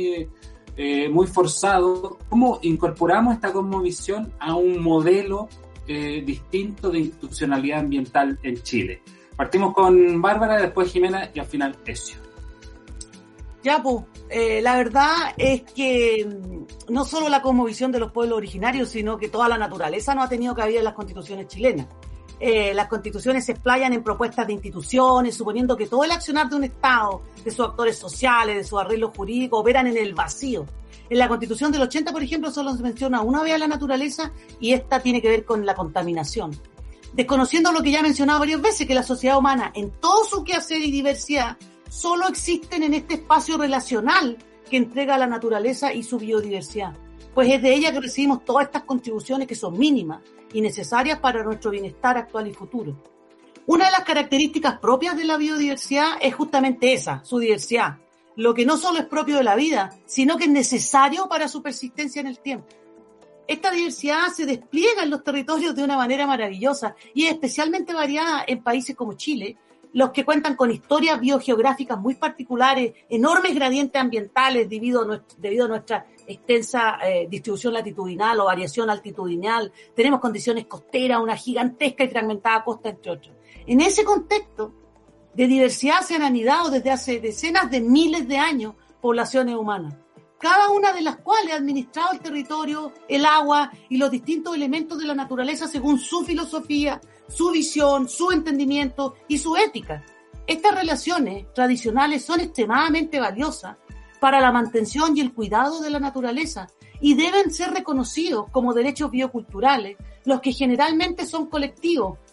forzado. ¿Cómo incorporamos esta cosmovisión a un modelo distinto de institucionalidad ambiental en Chile? Partimos con Bárbara, después Jimena y al final Ezio. Ya, pues, la verdad es que no solo la cosmovisión de los pueblos originarios, sino que toda la naturaleza no ha tenido cabida en las constituciones chilenas. Las constituciones se explayan en propuestas de instituciones, suponiendo que todo el accionar de un Estado, de sus actores sociales, de sus arreglos jurídicos, operan en el vacío. En la Constitución del 80, por ejemplo, solo se menciona una vez a la naturaleza, y esta tiene que ver con la contaminación. Desconociendo lo que ya he mencionado varias veces, que la sociedad humana, en todo su quehacer y diversidad, solo existen en este espacio relacional que entrega la naturaleza y su biodiversidad. Pues es de ella que recibimos todas estas contribuciones que son mínimas y necesarias para nuestro bienestar actual y futuro. Una de las características propias de la biodiversidad es justamente esa, su diversidad, lo que no solo es propio de la vida, sino que es necesario para su persistencia en el tiempo. Esta diversidad se despliega en los territorios de una manera maravillosa y es especialmente variada en países como Chile, los que cuentan con historias biogeográficas muy particulares, enormes gradientes ambientales debido a nuestra extensa distribución latitudinal o variación altitudinal. Tenemos condiciones costeras, una gigantesca y fragmentada costa, entre otros. En ese contexto de diversidad se han anidado desde hace decenas de miles de años poblaciones humanas, cada una de las cuales ha administrado el territorio, el agua y los distintos elementos de la naturaleza según su filosofía, su visión, su entendimiento y su ética. Estas relaciones tradicionales son extremadamente valiosas para la mantención y el cuidado de la naturaleza y deben ser reconocidos como derechos bioculturales, los que generalmente son colectivos,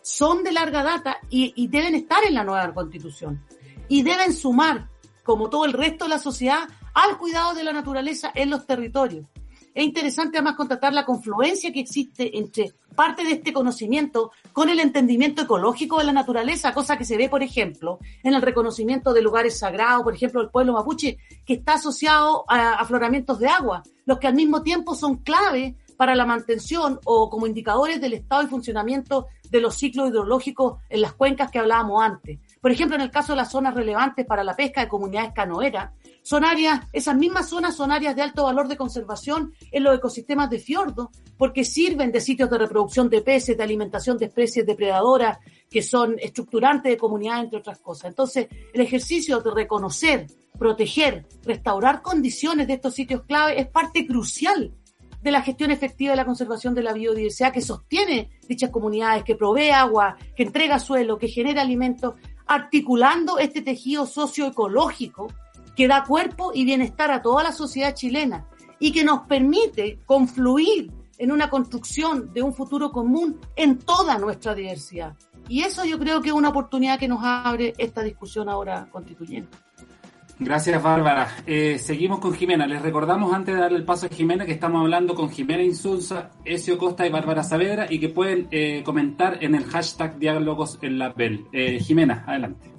son de larga data y deben estar en la nueva Constitución. Y deben sumar, como todo el resto de la sociedad, al cuidado de la naturaleza en los territorios. Es interesante además constatar la confluencia que existe entre parte de este conocimiento con el entendimiento ecológico de la naturaleza, cosa que se ve, por ejemplo, en el reconocimiento de lugares sagrados, por ejemplo, el pueblo mapuche, que está asociado a afloramientos de agua, los que al mismo tiempo son clave para la mantención o como indicadores del estado y funcionamiento de los ciclos hidrológicos en las cuencas que hablábamos antes. Por ejemplo, en el caso de las zonas relevantes para la pesca de comunidades canoeras, esas mismas zonas son áreas de alto valor de conservación en los ecosistemas de fiordos, porque sirven de sitios de reproducción de peces, de alimentación de especies depredadoras, que son estructurantes de comunidades, entre otras cosas. Entonces, el ejercicio de reconocer, proteger, restaurar condiciones de estos sitios clave es parte crucial de la gestión efectiva de la conservación de la biodiversidad que sostiene dichas comunidades, que provee agua, que entrega suelo, que genera alimentos, articulando este tejido socioecológico que da cuerpo y bienestar a toda la sociedad chilena y que nos permite confluir en una construcción de un futuro común en toda nuestra diversidad. Y eso yo creo que es una oportunidad que nos abre esta discusión ahora constituyente. Gracias, Bárbara. Seguimos con Jimena. Les recordamos, antes de darle el paso a Jimena, que estamos hablando con Jimena Insulza, Ezio Costa y Bárbara Saavedra, y que pueden comentar en el hashtag Diálogos en la PEL. Jimena, adelante.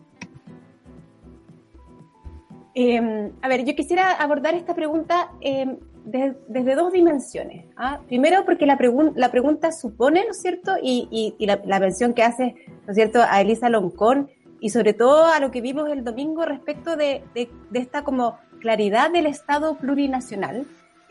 A ver, yo quisiera abordar esta pregunta desde dos dimensiones. Primero, porque la pregunta supone, ¿no es cierto?, y la mención que hace, ¿no es cierto?, a Elisa Loncón, y sobre todo a lo que vimos el domingo respecto de esta como claridad del Estado plurinacional.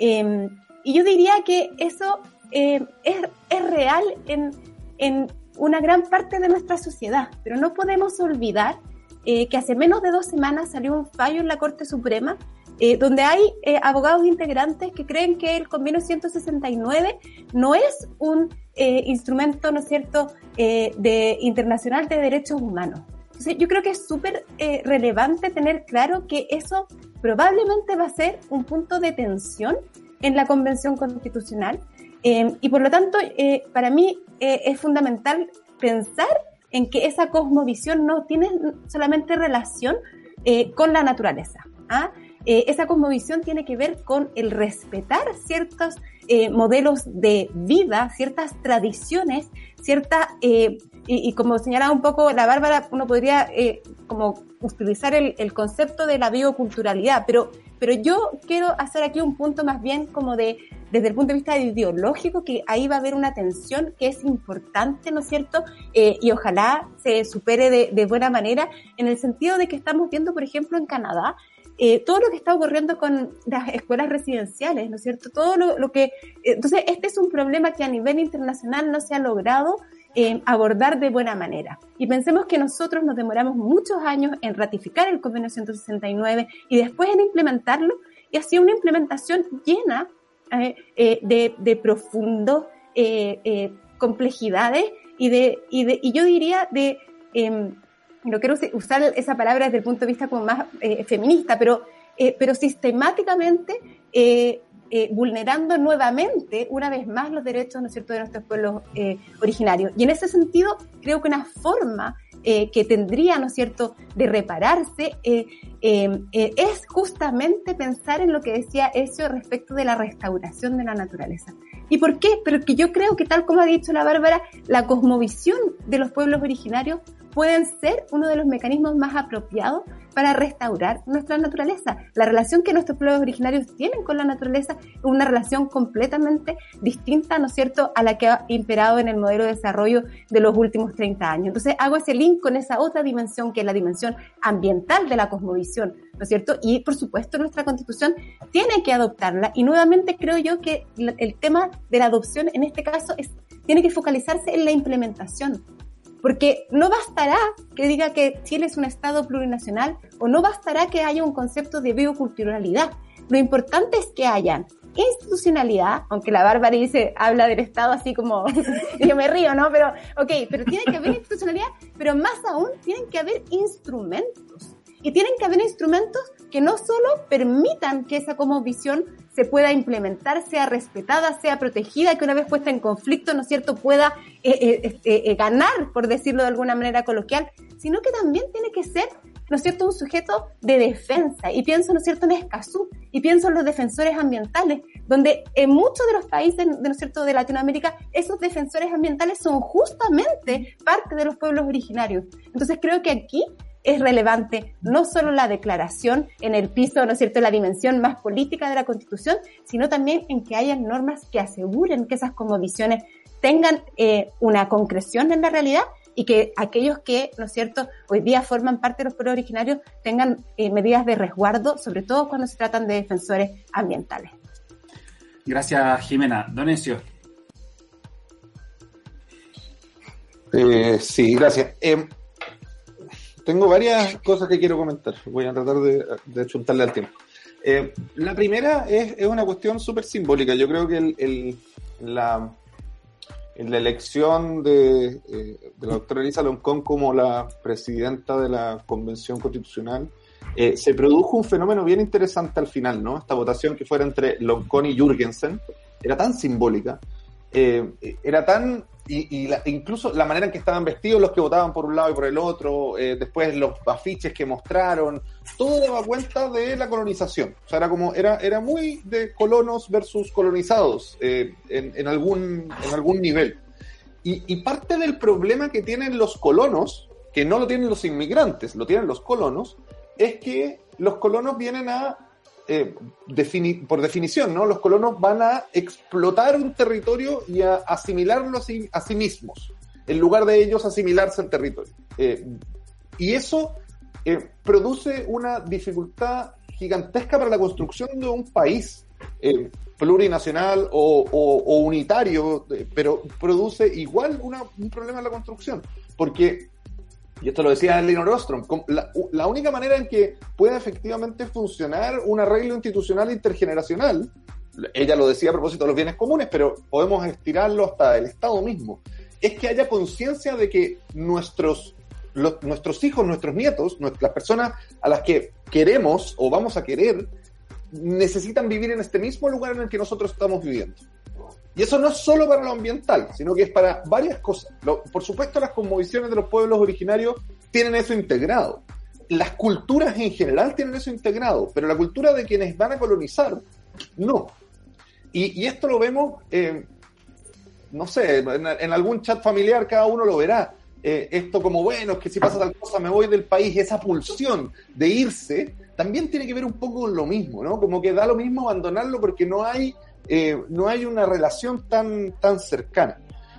Y yo diría que eso es real en una gran parte de nuestra sociedad, pero no podemos olvidar que hace menos de 2 semanas salió un fallo en la Corte Suprema donde hay abogados integrantes que creen que el Convenio 169 no es un instrumento, ¿no es cierto?, internacional de derechos humanos. Entonces, yo creo que es súper relevante tener claro que eso probablemente va a ser un punto de tensión en la Convención Constitucional y por lo tanto, para mí es fundamental pensar en que esa cosmovisión no tiene solamente relación con la naturaleza. Esa cosmovisión tiene que ver con el respetar ciertos modelos de vida, ciertas tradiciones, y como señalaba un poco la Bárbara, uno podría como utilizar el concepto de la bioculturalidad, pero yo quiero hacer aquí un punto más bien como desde el punto de vista ideológico, que ahí va a haber una tensión que es importante, ¿no es cierto? Y ojalá se supere de buena manera, en el sentido de que estamos viendo, por ejemplo, en Canadá, todo lo que está ocurriendo con las escuelas residenciales, ¿no es cierto? Todo lo que... Entonces, este es un problema que a nivel internacional no se ha logrado abordar de buena manera. Y pensemos que nosotros nos demoramos muchos años en ratificar el Convenio 169 y después en implementarlo, y ha sido una implementación llena de profundas complejidades y yo diría no quiero usar esa palabra desde el punto de vista como más feminista, pero sistemáticamente vulnerando nuevamente una vez más los derechos, ¿no es cierto?, de nuestros pueblos originarios. Y en ese sentido, creo que una forma que tendría, ¿no es cierto?, de repararse es justamente pensar en lo que decía Ezio respecto de la restauración de la naturaleza. ¿Y por qué? Porque yo creo que, tal como ha dicho la Bárbara, la cosmovisión de los pueblos originarios pueden ser uno de los mecanismos más apropiados para restaurar nuestra naturaleza. La relación que nuestros pueblos originarios tienen con la naturaleza es una relación completamente distinta, ¿no es cierto?, a la que ha imperado en el modelo de desarrollo de los últimos 30 años. Entonces hago ese link con esa otra dimensión, que es la dimensión ambiental de la cosmovisión, ¿no es cierto? Y por supuesto nuestra Constitución tiene que adoptarla, y nuevamente creo yo que el tema de la adopción en este caso tiene que focalizarse en la implementación. Porque no bastará que diga que Chile es un Estado plurinacional, o no bastará que haya un concepto de bioculturalidad. Lo importante es que haya institucionalidad, aunque la Bárbara habla del Estado así como, yo me río, ¿no? Pero tiene que haber institucionalidad, pero más aún tienen que haber instrumentos. Y tienen que haber instrumentos que no solo permitan que esa cosmovisión se pueda implementar, sea respetada, sea protegida, que una vez puesta en conflicto, ¿no es cierto?, pueda ganar, por decirlo de alguna manera coloquial, sino que también tiene que ser, ¿no es cierto?, un sujeto de defensa. Y pienso, ¿no es cierto?, en Escazú, y pienso en los defensores ambientales, donde en muchos de los países, ¿no es cierto?, de Latinoamérica, esos defensores ambientales son justamente parte de los pueblos originarios. Entonces creo que aquí es relevante no solo la declaración en el piso, ¿no es cierto?, la dimensión más política de la Constitución, sino también en que haya normas que aseguren que esas cosmovisiones tengan una concreción en la realidad y que aquellos que, ¿no es cierto?, hoy día forman parte de los pueblos originarios tengan medidas de resguardo, sobre todo cuando se tratan de defensores ambientales. Gracias, Jimena. Don Ezio. Sí, gracias. Tengo varias cosas que quiero comentar. Voy a tratar de chuntarle al tiempo. La primera es una cuestión súper simbólica. Yo creo que en la elección de la doctora Elisa Loncón como la presidenta de la Convención Constitucional, se produjo un fenómeno bien interesante al final, ¿no? Esta votación que fuera entre Loncón y Jürgensen era tan simbólica, era tan... incluso la manera en que estaban vestidos los que votaban por un lado y por el otro, después los afiches que mostraron, todo daba cuenta de la colonización. O sea, era muy de colonos versus colonizados en algún nivel. Y parte del problema que tienen los colonos, que no lo tienen los inmigrantes, lo tienen los colonos, es que los colonos vienen a por definición, ¿no? Los colonos van a explotar un territorio y a asimilarlo a sí mismos, en lugar de ellos asimilarse al territorio. Y eso produce una dificultad gigantesca para la construcción de un país plurinacional o unitario, pero produce igual un problema en la construcción, porque... Y esto lo decía Elinor Ostrom, la única manera en que pueda efectivamente funcionar un arreglo institucional intergeneracional, ella lo decía a propósito de los bienes comunes, pero podemos estirarlo hasta el Estado mismo, es que haya conciencia de que nuestros hijos, nuestros nietos, las personas a las que queremos o vamos a querer, necesitan vivir en este mismo lugar en el que nosotros estamos viviendo. Y eso no es solo para lo ambiental, sino que es para varias cosas. Por supuesto, las cosmovisiones de los pueblos originarios tienen eso integrado. Las culturas en general tienen eso integrado, pero la cultura de quienes van a colonizar, no. Y esto lo vemos, no sé, en algún chat familiar cada uno lo verá. Esto como, bueno, es que si pasa tal cosa me voy del país, esa pulsión de irse, también tiene que ver un poco con lo mismo, ¿no? Como que da lo mismo abandonarlo porque no hay una relación tan cercana.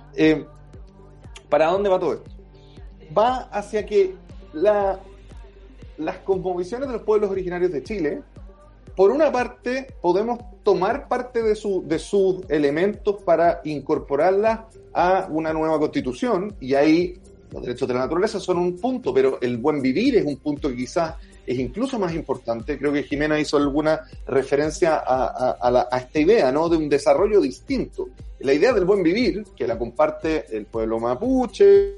¿Para dónde va todo esto? Va hacia que las cosmovisiones de los pueblos originarios de Chile, por una parte, podemos tomar parte de sus elementos para incorporarlas a una nueva constitución, y ahí los derechos de la naturaleza son un punto, pero el buen vivir es un punto que quizás es incluso más importante. Creo que Jimena hizo alguna referencia a esta idea, ¿no?, de un desarrollo distinto. La idea del buen vivir, que la comparte el pueblo mapuche,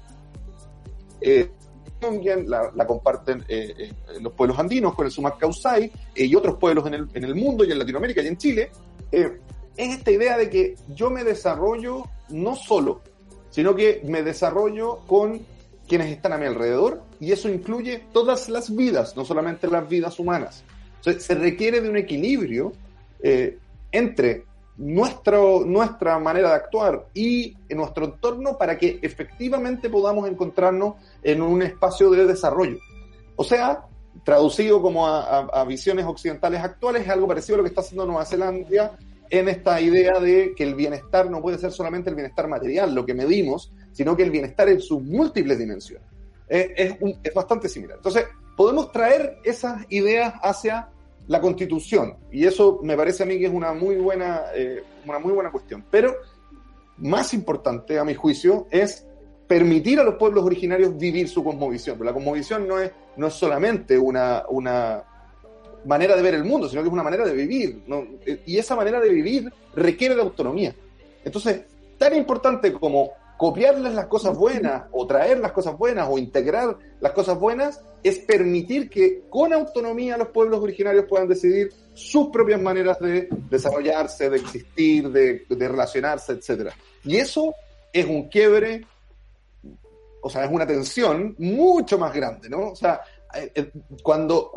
la comparten los pueblos andinos con el Sumac Causay y otros pueblos en el mundo y en Latinoamérica y en Chile, es esta idea de que yo me desarrollo no solo, sino que me desarrollo con quienes están a mi alrededor, y eso incluye todas las vidas, no solamente las vidas humanas. Entonces, se requiere de un equilibrio entre nuestra manera de actuar y en nuestro entorno para que efectivamente podamos encontrarnos en un espacio de desarrollo. O sea, traducido como a visiones occidentales actuales, es algo parecido a lo que está haciendo Nueva Zelanda en esta idea de que el bienestar no puede ser solamente el bienestar material, lo que medimos, sino que el bienestar en sus múltiples dimensiones. Es bastante similar. Entonces, podemos traer esas ideas hacia la Constitución, y eso me parece a mí que es una muy buena cuestión. Pero, más importante, a mi juicio, es permitir a los pueblos originarios vivir su cosmovisión. Pero la cosmovisión no es solamente una manera de ver el mundo, sino que es una manera de vivir, ¿no? Y esa manera de vivir requiere de autonomía. Entonces, tan importante como copiarles las cosas buenas, o traer las cosas buenas, o integrar las cosas buenas, es permitir que con autonomía los pueblos originarios puedan decidir sus propias maneras de desarrollarse, de existir, de relacionarse, etcétera. Y eso es un quiebre, o sea, es una tensión mucho más grande, ¿no? O sea, cuando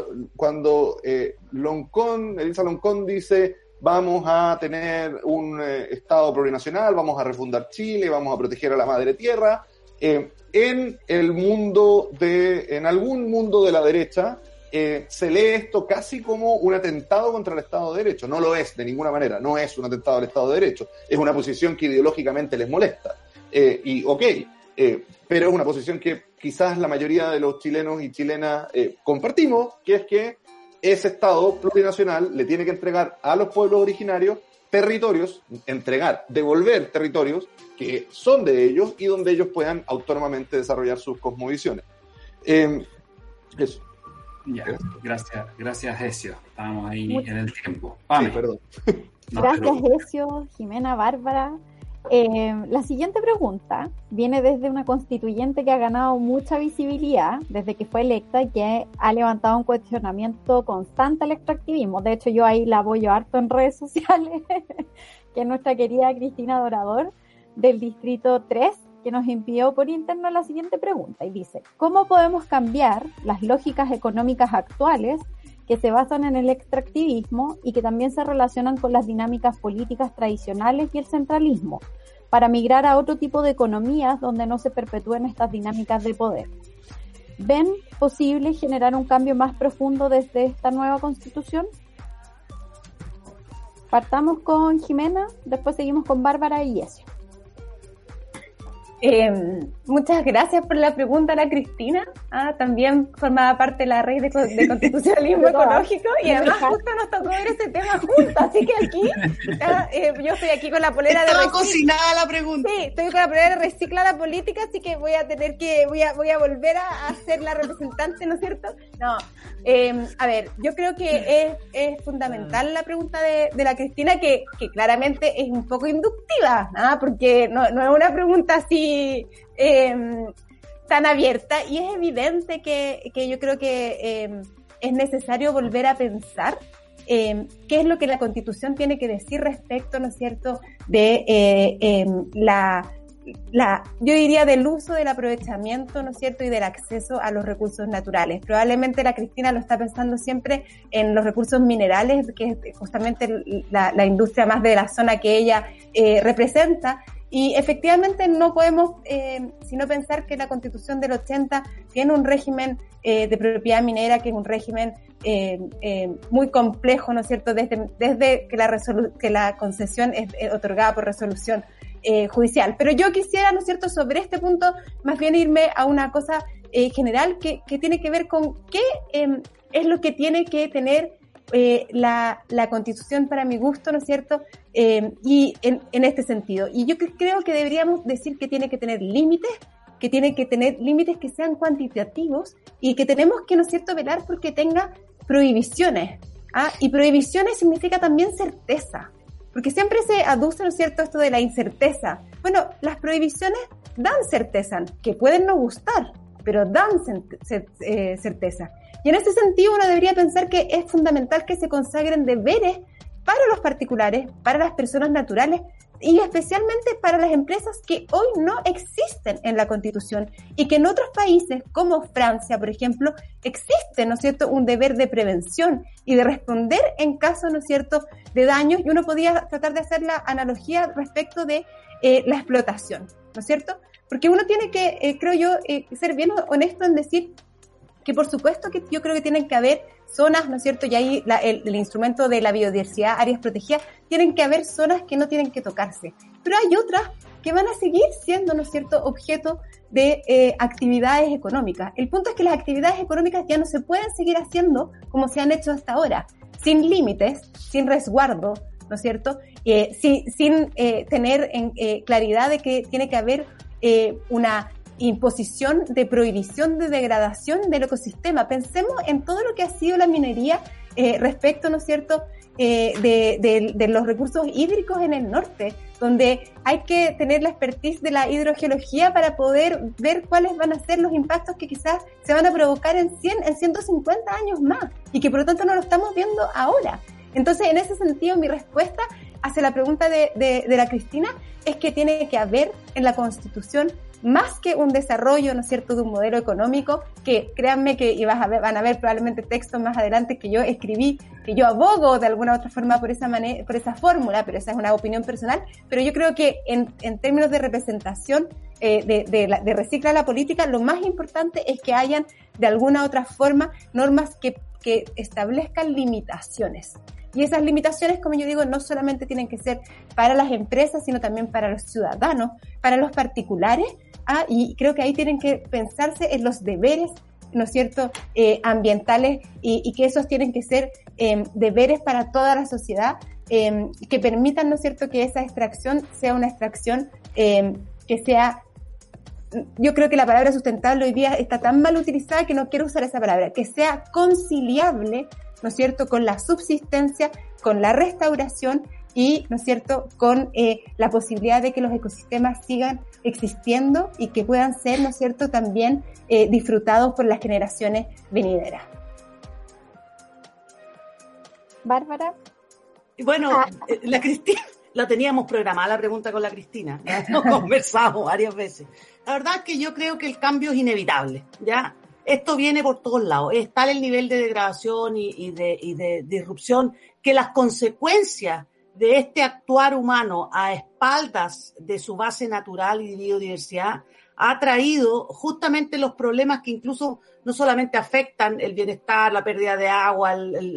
Elisa Loncón dice vamos a tener un Estado plurinacional, vamos a refundar Chile, vamos a proteger a la madre tierra, en algún mundo de la derecha se lee esto casi como un atentado contra el Estado de Derecho. No lo es de ninguna manera, no es un atentado al Estado de Derecho, es una posición que ideológicamente les molesta. Pero es una posición que quizás la mayoría de los chilenos y chilenas compartimos, que es que ese Estado plurinacional le tiene que entregar a los pueblos originarios territorios, devolver territorios que son de ellos y donde ellos puedan autónomamente desarrollar sus cosmovisiones. Eso. Ya, gracias Ezio. Estábamos ahí en el tiempo. Sí, perdón. Gracias Ezio, Jimena, Bárbara. La siguiente pregunta viene desde una constituyente que ha ganado mucha visibilidad desde que fue electa y que ha levantado un cuestionamiento constante al extractivismo. De hecho, yo ahí la apoyo harto en redes sociales, que es nuestra querida Cristina Dorador del Distrito 3, que nos envió por interno la siguiente pregunta y dice: ¿cómo podemos cambiar las lógicas económicas actuales que se basan en el extractivismo y que también se relacionan con las dinámicas políticas tradicionales y el centralismo, para migrar a otro tipo de economías donde no se perpetúen estas dinámicas de poder? ¿Ven posible generar un cambio más profundo desde esta nueva constitución? Partamos con Jimena, después seguimos con Bárbara y Ezio. Muchas gracias por la pregunta, Ana Cristina. También formaba parte de la red de constitucionalismo ecológico y además justo nos tocó ver ese tema juntos, así que aquí yo estoy aquí con la polera de cocinada la pregunta. Sí, estoy con la polera de recicla la política, así que voy a volver a ser la representante, ¿no es cierto? No, a ver, yo creo que es fundamental la pregunta de la Cristina, que claramente es un poco inductiva, porque no es una pregunta así tan abierta, y es evidente que yo creo que es necesario volver a pensar qué es lo que la Constitución tiene que decir respecto, ¿no es cierto?, de yo diría del uso, del aprovechamiento, ¿no es cierto?, y del acceso a los recursos naturales. Probablemente la Cristina lo está pensando siempre en los recursos minerales, que es justamente la industria más de la zona que ella representa. Y efectivamente no podemos sino pensar que la Constitución del 80 tiene un régimen de propiedad minera, que es un régimen muy complejo, ¿no es cierto?, desde que la concesión es otorgada por resolución judicial. Pero yo quisiera, ¿no es cierto?, sobre este punto más bien irme a una cosa general que tiene que ver con qué es lo que tiene que tener la Constitución, para mi gusto, ¿no es cierto?, y en este sentido. Y yo creo que deberíamos decir que tiene que tener límites, que sean cuantitativos, y que tenemos que, ¿no es cierto?, velar porque tenga prohibiciones. Y prohibiciones significa también certeza, porque siempre se aduce, ¿no es cierto?, esto de la incerteza. Bueno, las prohibiciones dan certeza, que pueden no gustar, pero dan certeza. Y en ese sentido uno debería pensar que es fundamental que se consagren deberes para los particulares, para las personas naturales y especialmente para las empresas que hoy no existen en la Constitución, y que en otros países como Francia, por ejemplo, existe, ¿no es cierto?, un deber de prevención y de responder en caso, ¿no es cierto?, de daños, y uno podía tratar de hacer la analogía respecto de la explotación, ¿no es cierto? Porque uno tiene que, creo yo, ser bien honesto en decir que por supuesto que yo creo que tienen que haber zonas, ¿no es cierto?, y ahí el instrumento de la biodiversidad, áreas protegidas, tienen que haber zonas que no tienen que tocarse. Pero hay otras que van a seguir siendo, ¿no es cierto?, objeto de actividades económicas. El punto es que las actividades económicas ya no se pueden seguir haciendo como se han hecho hasta ahora, sin límites, sin resguardo, ¿no es cierto?, sin tener claridad de que tiene que haber una imposición de prohibición de degradación del ecosistema. Pensemos en todo lo que ha sido la minería respecto, ¿no es cierto?, de los recursos hídricos en el norte, donde hay que tener la expertise de la hidrogeología para poder ver cuáles van a ser los impactos que quizás se van a provocar en 150 años más, y que por lo tanto no lo estamos viendo ahora. Entonces, en ese sentido, mi respuesta hacia la pregunta de la Cristina es que tiene que haber en la Constitución más que un desarrollo, ¿no es cierto?, de un modelo económico, que créanme que van a ver probablemente textos más adelante que yo escribí, que yo abogo de alguna u otra forma por esa fórmula, pero esa es una opinión personal. Pero yo creo que en términos de representación, de Recicla la Política, lo más importante es que hayan de alguna u otra forma normas que establezcan limitaciones. Y esas limitaciones, como yo digo, no solamente tienen que ser para las empresas, sino también para los ciudadanos, para los particulares, y creo que ahí tienen que pensarse en los deberes, ¿no es cierto?, ambientales, y que esos tienen que ser deberes para toda la sociedad, que permitan, ¿no es cierto?, que esa extracción sea una extracción que sea... Yo creo que la palabra sustentable hoy día está tan mal utilizada que no quiero usar esa palabra, que sea conciliable, ¿no es cierto?, con la subsistencia, con la restauración y, ¿no es cierto?, con la posibilidad de que los ecosistemas sigan existiendo y que puedan ser, ¿no es cierto?, también disfrutados por las generaciones venideras. Bárbara. Bueno, la Cristina, la teníamos programada la pregunta con la Cristina, ya hemos conversado varias veces. La verdad es que yo creo que el cambio es inevitable, ¿ya? Esto viene por todos lados, es tal el nivel de degradación y de disrupción que las consecuencias de este actuar humano a espaldas de su base natural y de biodiversidad ha traído justamente los problemas que incluso no solamente afectan el bienestar, la pérdida de agua,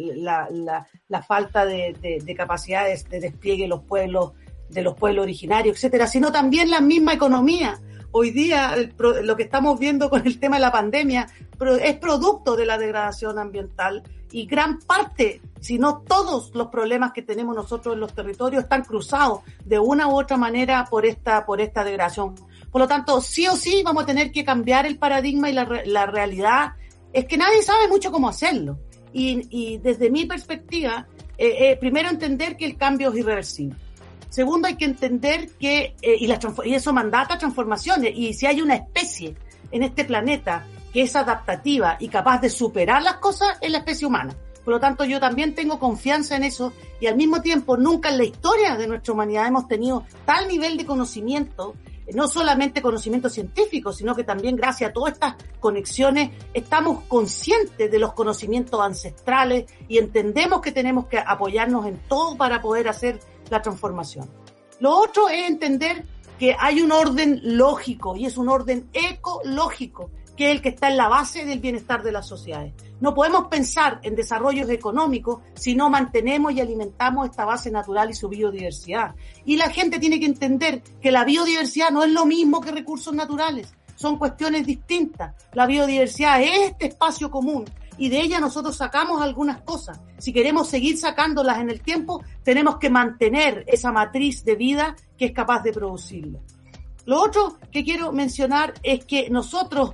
la falta de capacidades de despliegue de los pueblos originarios, etcétera, sino también la misma economía. Hoy día lo que estamos viendo con el tema de la pandemia es producto de la degradación ambiental, y gran parte, si no todos los problemas que tenemos nosotros en los territorios están cruzados de una u otra manera por esta degradación. Por lo tanto, sí o sí vamos a tener que cambiar el paradigma, y la realidad es que nadie sabe mucho cómo hacerlo. Y desde mi perspectiva, primero entender que el cambio es irreversible. Segundo, hay que entender que, y eso mandata transformaciones, y si hay una especie en este planeta que es adaptativa y capaz de superar las cosas, es la especie humana. Por lo tanto, yo también tengo confianza en eso, y al mismo tiempo nunca en la historia de nuestra humanidad hemos tenido tal nivel de conocimiento, no solamente conocimiento científico, sino que también gracias a todas estas conexiones estamos conscientes de los conocimientos ancestrales y entendemos que tenemos que apoyarnos en todo para poder hacer la transformación. Lo otro es entender que hay un orden lógico, y es un orden ecológico, que es el que está en la base del bienestar de las sociedades. No podemos pensar en desarrollos económicos si no mantenemos y alimentamos esta base natural y su biodiversidad. Y la gente tiene que entender que la biodiversidad no es lo mismo que recursos naturales, son cuestiones distintas. La biodiversidad es este espacio común, y de ella nosotros sacamos algunas cosas. Si queremos seguir sacándolas en el tiempo, tenemos que mantener esa matriz de vida que es capaz de producirlo. Lo otro que quiero mencionar es que nosotros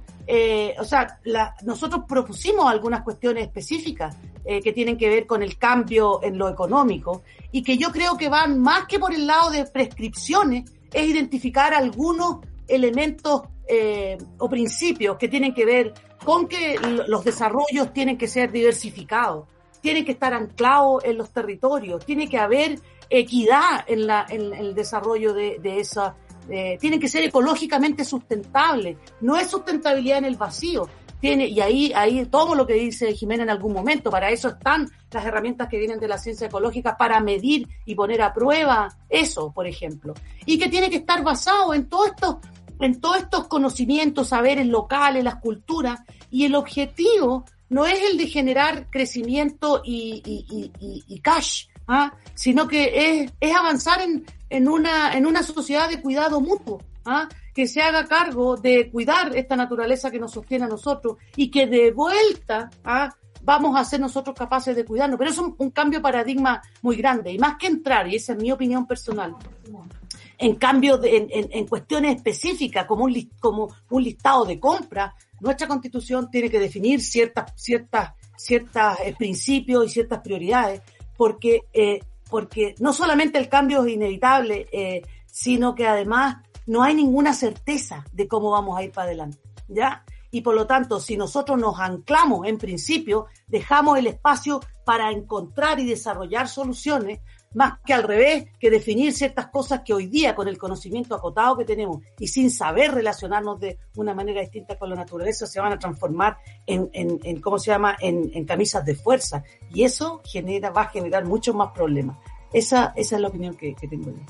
propusimos algunas cuestiones específicas que tienen que ver con el cambio en lo económico, y que yo creo que van más que por el lado de prescripciones, es identificar algunos elementos o principios que tienen que ver con que los desarrollos tienen que ser diversificados, tienen que estar anclados en los territorios, tiene que haber equidad en el desarrollo de esa. Tienen que ser ecológicamente sustentables, no es sustentabilidad en el vacío. Y ahí tomo lo que dice Jimena en algún momento. Para eso están las herramientas que vienen de la ciencia ecológica, para medir y poner a prueba eso, por ejemplo. Y que tiene que estar basado en todos estos conocimientos, saberes locales, las culturas, y el objetivo no es el de generar crecimiento y cash, sino que es avanzar en una sociedad de cuidado mutuo, que se haga cargo de cuidar esta naturaleza que nos sostiene a nosotros, y que de vuelta vamos a ser nosotros capaces de cuidarnos. Pero es un cambio de paradigma muy grande, y más que entrar, y esa es mi opinión personal, En cambio, en cuestiones específicas, como un listado de compras, nuestra Constitución tiene que definir ciertos principios y ciertas prioridades, porque no solamente el cambio es inevitable, sino que además no hay ninguna certeza de cómo vamos a ir para adelante, ¿ya? Y por lo tanto, si nosotros nos anclamos en principio, dejamos el espacio para encontrar y desarrollar soluciones, más que al revés, que definir ciertas cosas que hoy día, con el conocimiento acotado que tenemos y sin saber relacionarnos de una manera distinta con la naturaleza, se van a transformar en camisas de fuerza. Y eso va a generar muchos más problemas. Esa es la opinión que tengo yo.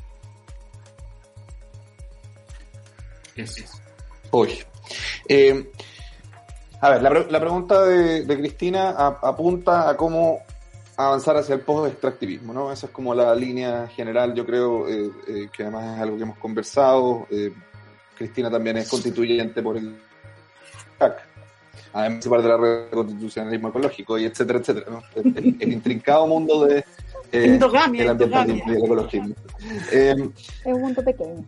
Gracias. Oye, a ver, la pregunta de Cristina apunta a cómo avanzar hacia el post-extractivismo, ¿no? Esa es como la línea general, yo creo, que además es algo que hemos conversado. Cristina también es constituyente por el CAC, además de la red de constitucionalismo ecológico y etcétera, etcétera, ¿no? El intrincado mundo de el ambientalismo y el ecologismo. Es un mundo pequeño.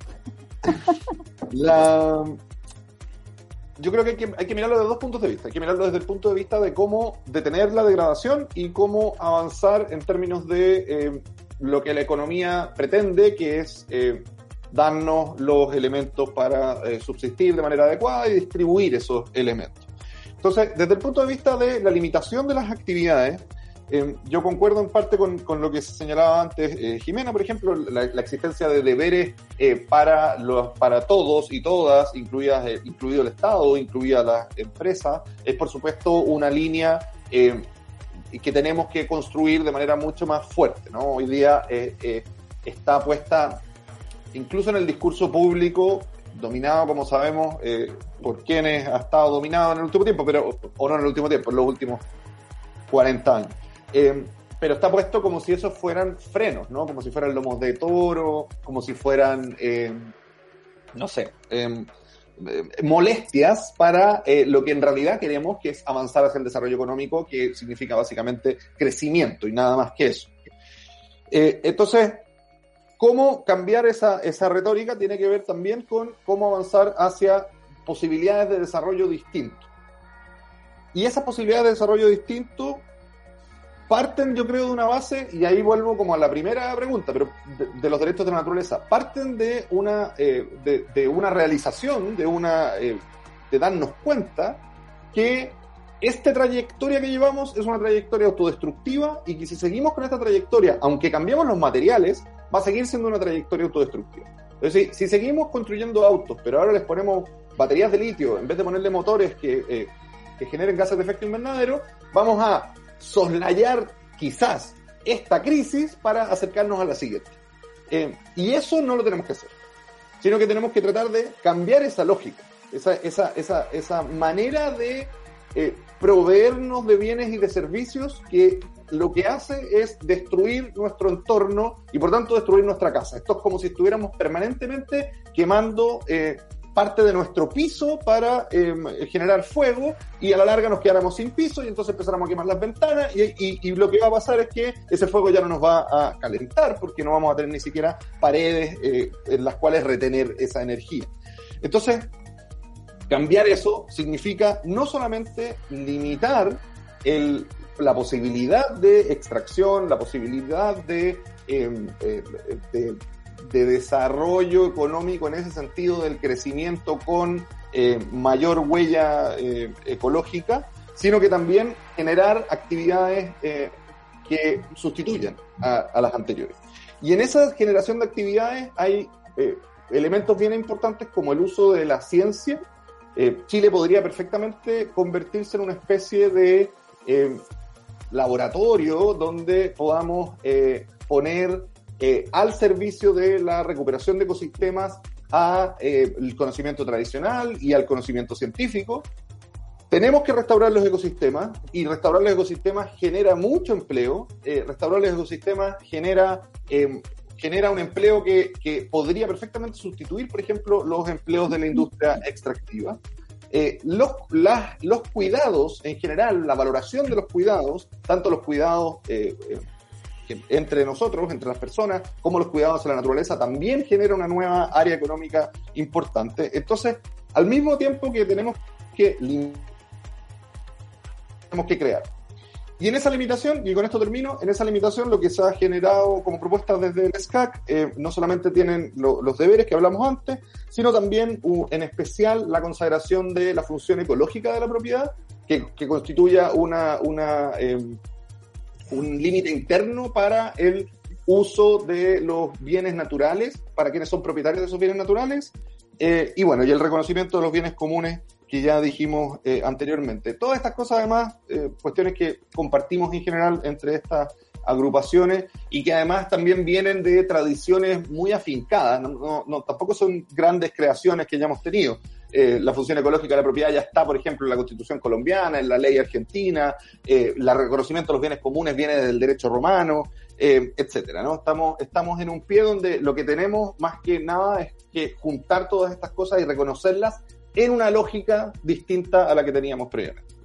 Yo creo que hay que mirarlo desde dos puntos de vista. Hay que mirarlo desde el punto de vista de cómo detener la degradación y cómo avanzar en términos de lo que la economía pretende, que es darnos los elementos para subsistir de manera adecuada y distribuir esos elementos. Entonces, desde el punto de vista de la limitación de las actividades, yo concuerdo en parte con lo que se señalaba antes Jimena, por ejemplo, la existencia de deberes para todos y todas, incluido el Estado, incluida las empresas, es por supuesto una línea que tenemos que construir de manera mucho más fuerte, ¿no? Hoy día está puesta incluso en el discurso público, dominado, como sabemos, por quienes ha estado dominado en el último tiempo, o no en el último tiempo, en los últimos 40 años. Pero está puesto como si esos fueran frenos, ¿no? Como si fueran lomos de toro, como si fueran, molestias para lo que en realidad queremos, que es avanzar hacia el desarrollo económico, que significa básicamente crecimiento y nada más que eso. Entonces, cómo cambiar esa retórica tiene que ver también con cómo avanzar hacia posibilidades de desarrollo distinto. Y esas posibilidades de desarrollo distinto parten, yo creo, de una base, y ahí vuelvo como a la primera pregunta, pero de los derechos de la naturaleza, parten de una realización, de darnos cuenta que esta trayectoria que llevamos es una trayectoria autodestructiva y que si seguimos con esta trayectoria, aunque cambiemos los materiales, va a seguir siendo una trayectoria autodestructiva. Entonces, si seguimos construyendo autos, pero ahora les ponemos baterías de litio, en vez de ponerle motores que generen gases de efecto invernadero, vamos a soslayar quizás esta crisis para acercarnos a la siguiente. Y eso no lo tenemos que hacer, sino que tenemos que tratar de cambiar esa lógica, esa manera de proveernos de bienes y de servicios que lo que hace es destruir nuestro entorno y por tanto destruir nuestra casa. Esto es como si estuviéramos permanentemente quemando parte de nuestro piso para generar fuego, y a la larga nos quedáramos sin piso y entonces empezáramos a quemar las ventanas y lo que va a pasar es que ese fuego ya no nos va a calentar porque no vamos a tener ni siquiera paredes en las cuales retener esa energía. Entonces, cambiar eso significa no solamente limitar la posibilidad de extracción, la posibilidad de desarrollo económico en ese sentido, del crecimiento con mayor huella ecológica, sino que también generar actividades que sustituyan a las anteriores. Y en esa generación de actividades hay elementos bien importantes como el uso de la ciencia. Chile podría perfectamente convertirse en una especie de laboratorio donde podamos poner al servicio de la recuperación de ecosistemas el conocimiento tradicional y al conocimiento científico. Tenemos que restaurar los ecosistemas, y restaurar los ecosistemas genera mucho empleo. Restaurar los ecosistemas genera un empleo que podría perfectamente sustituir, por ejemplo, los empleos de la industria extractiva. Los cuidados en general, la valoración de los cuidados, tanto los cuidados entre nosotros, entre las personas, como los cuidados a la naturaleza, también genera una nueva área económica importante. Entonces, al mismo tiempo que tenemos que crear. Y en esa limitación, y con esto termino, en esa limitación lo que se ha generado como propuesta desde el SCAC, no solamente tienen los deberes que hablamos antes, sino también en especial la consagración de la función ecológica de la propiedad, que constituya un límite interno para el uso de los bienes naturales, para quienes son propietarios de esos bienes naturales, y bueno, y el reconocimiento de los bienes comunes que ya dijimos anteriormente. Todas estas cosas, además, cuestiones que compartimos en general entre estas agrupaciones y que además también vienen de tradiciones muy afincadas, tampoco son grandes creaciones que ya hemos tenido. La función ecológica de la propiedad ya está, por ejemplo, en la Constitución colombiana, en la ley argentina, el reconocimiento de los bienes comunes viene del derecho romano, etcétera, ¿no? Estamos en un pie donde lo que tenemos más que nada es que juntar todas estas cosas y reconocerlas en una lógica distinta a la que teníamos previamente.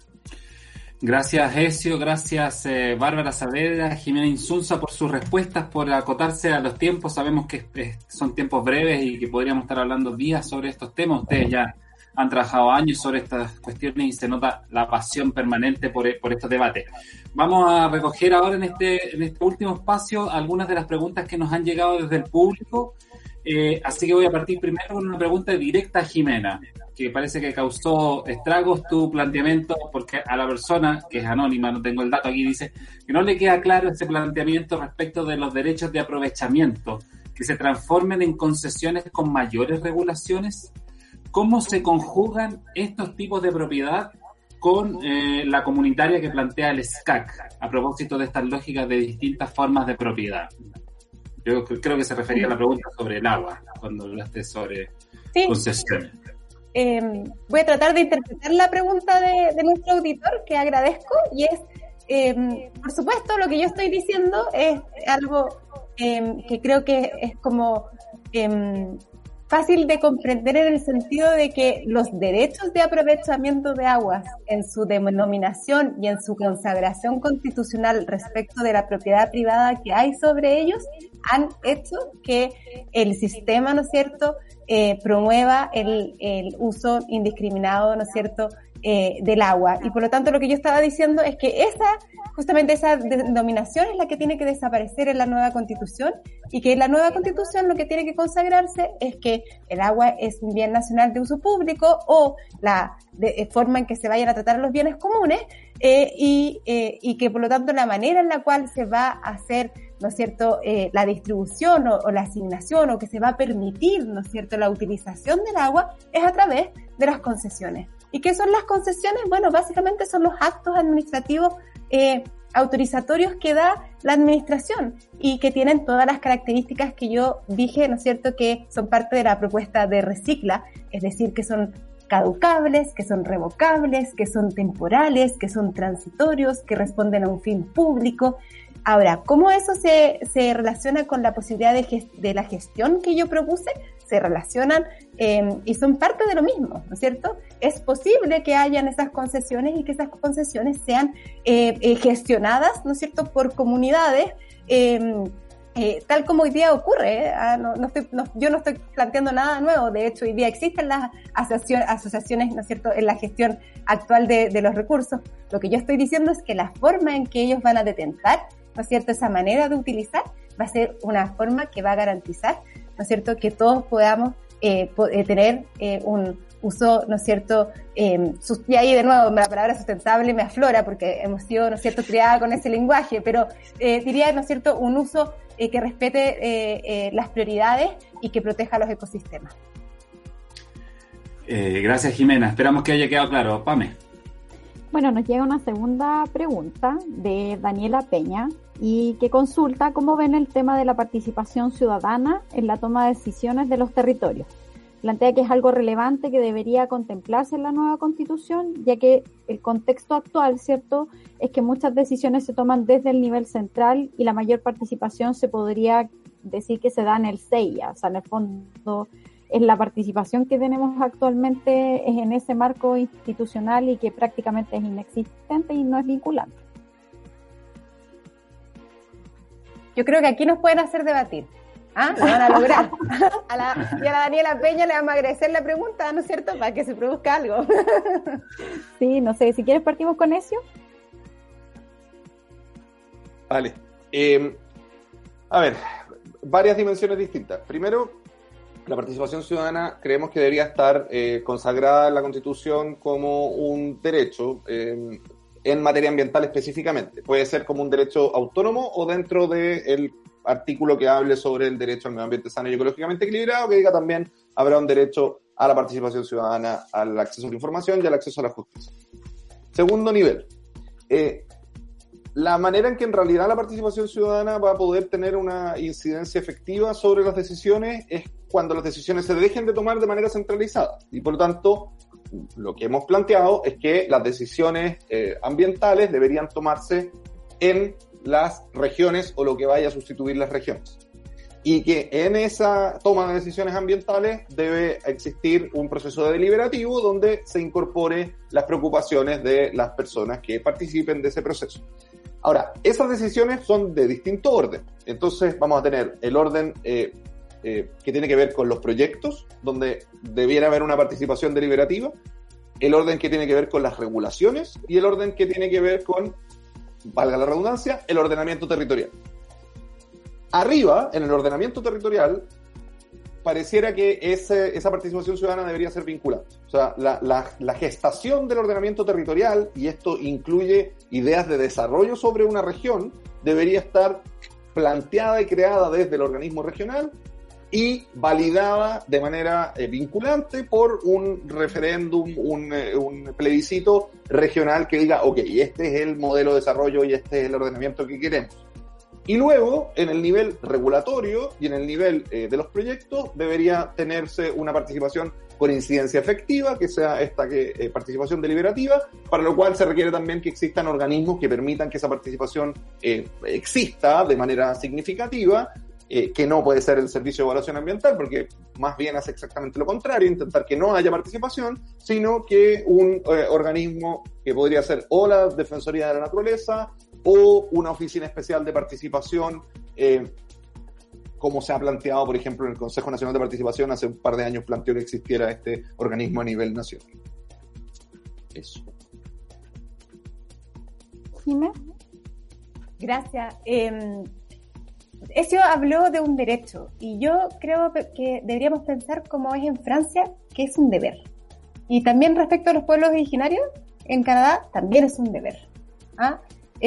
Gracias, Ezio, gracias Bárbara Saavedra, Jimena Insunza por sus respuestas, por acotarse a los tiempos. Sabemos que son tiempos breves y que podríamos estar hablando días sobre estos temas. Ustedes ya han trabajado años sobre estas cuestiones y se nota la pasión permanente por estos debates. Vamos a recoger ahora en este último espacio algunas de las preguntas que nos han llegado desde el público. Así que voy a partir primero con una pregunta directa a Jimena, que parece que causó estragos tu planteamiento, porque a la persona, que es anónima, no tengo el dato aquí, dice que no le queda claro ese planteamiento respecto de los derechos de aprovechamiento, que se transformen en concesiones con mayores regulaciones. ¿Cómo se conjugan estos tipos de propiedad con la comunitaria que plantea el SCAC, a propósito de estas lógicas de distintas formas de propiedad? Yo creo que se refería a la pregunta sobre el agua, cuando hablaste sobre concesiones. Voy a tratar de interpretar la pregunta de nuestro auditor, que agradezco, y es, por supuesto, lo que yo estoy diciendo es algo que creo que es como fácil de comprender en el sentido de que los derechos de aprovechamiento de aguas en su denominación y en su consagración constitucional respecto de la propiedad privada que hay sobre ellos han hecho que el sistema, ¿no es cierto?, promueva el uso indiscriminado, ¿no es cierto?, del agua. Y por lo tanto lo que yo estaba diciendo es que justamente esa denominación es la que tiene que desaparecer en la nueva Constitución, y que en la nueva Constitución lo que tiene que consagrarse es que el agua es un bien nacional de uso público, o la forma en que se vayan a tratar los bienes comunes, y que por lo tanto la manera en la cual se va a hacer, ¿no es cierto?, la distribución o la asignación, o que se va a permitir, ¿no es cierto?, la utilización del agua es a través de las concesiones. ¿Y qué son las concesiones? Bueno, básicamente son los actos administrativos autorizatorios que da la administración y que tienen todas las características que yo dije, ¿no es cierto?, que son parte de la propuesta de Recicla, es decir, que son caducables, que son revocables, que son temporales, que son transitorios, que responden a un fin público. Ahora, ¿cómo eso se relaciona con la posibilidad de la gestión que yo propuse? Se relacionan y son parte de lo mismo, ¿no es cierto? Es posible que hayan esas concesiones y que esas concesiones sean gestionadas, ¿no es cierto?, por comunidades, tal como hoy día ocurre. Yo no estoy planteando nada nuevo. De hecho, hoy día existen las asociaciones, ¿no es cierto?, en la gestión actual de los recursos. Lo que yo estoy diciendo es que la forma en que ellos van a detentar, ¿no es cierto?, esa manera de utilizar va a ser una forma que va a garantizar, ¿no es cierto?, que todos podamos tener un uso, ¿no es cierto?, y ahí de nuevo la palabra sustentable me aflora porque hemos sido, ¿no es cierto?, criada con ese lenguaje, pero diría, ¿no es cierto?, un uso que respete las prioridades y que proteja los ecosistemas. Gracias, Jimena. Esperamos que haya quedado claro. Pame. Bueno, nos llega una segunda pregunta de Daniela Peña, y que consulta cómo ven el tema de la participación ciudadana en la toma de decisiones de los territorios. Plantea que es algo relevante que debería contemplarse en la nueva Constitución, ya que el contexto actual, ¿cierto?, es que muchas decisiones se toman desde el nivel central y la mayor participación se podría decir que se da en el CEIA, o sea, en el fondo es la participación que tenemos actualmente es en ese marco institucional y que prácticamente es inexistente y no es vinculante. Yo creo que aquí nos pueden hacer debatir. ¿Ah? La van a lograr. Y a la Daniela Peña le vamos a agradecer la pregunta, ¿no es cierto? Para que se produzca algo. Sí, no sé, si quieres partimos con eso. Vale. A ver, varias dimensiones distintas. Primero, la participación ciudadana creemos que debería estar consagrada en la Constitución como un derecho en materia ambiental específicamente. Puede ser como un derecho autónomo o dentro del artículo que hable sobre el derecho al medio ambiente sano y ecológicamente equilibrado, que diga también habrá un derecho a la participación ciudadana, al acceso a la información y al acceso a la justicia. Segundo nivel, la manera en que en realidad la participación ciudadana va a poder tener una incidencia efectiva sobre las decisiones es cuando las decisiones se dejen de tomar de manera centralizada. Y por lo tanto, lo que hemos planteado es que las decisiones ambientales deberían tomarse en las regiones o lo que vaya a sustituir las regiones. Y que en esa toma de decisiones ambientales debe existir un proceso deliberativo donde se incorpore las preocupaciones de las personas que participen de ese proceso. Ahora, esas decisiones son de distinto orden. Entonces vamos a tener el orden que tiene que ver con los proyectos, donde debiera haber una participación deliberativa, el orden que tiene que ver con las regulaciones y el orden que tiene que ver con, valga la redundancia, el ordenamiento territorial. Arriba, en el ordenamiento territorial, pareciera que esa participación ciudadana debería ser vinculante. O sea, la gestación del ordenamiento territorial, y esto incluye ideas de desarrollo sobre una región, debería estar planteada y creada desde el organismo regional y validada de manera vinculante por un referéndum, un plebiscito regional que diga, ok, este es el modelo de desarrollo y este es el ordenamiento que queremos. Y luego, en el nivel regulatorio y en el nivel de los proyectos, debería tenerse una participación con incidencia efectiva, que sea esta participación deliberativa, para lo cual se requiere también que existan organismos que permitan que esa participación exista de manera significativa, que no puede ser el Servicio de Evaluación Ambiental, porque más bien hace exactamente lo contrario, intentar que no haya participación, sino que un organismo que podría ser o la Defensoría de la Naturaleza, o una oficina especial de participación, como se ha planteado, por ejemplo, en el Consejo Nacional de Participación, hace un par de años planteó que existiera este organismo a nivel nacional. Eso. Jimé. Gracias. Ezio habló de un derecho, y yo creo que deberíamos pensar como es en Francia, que es un deber. Y también respecto a los pueblos originarios, en Canadá también es un deber. ¿Ah?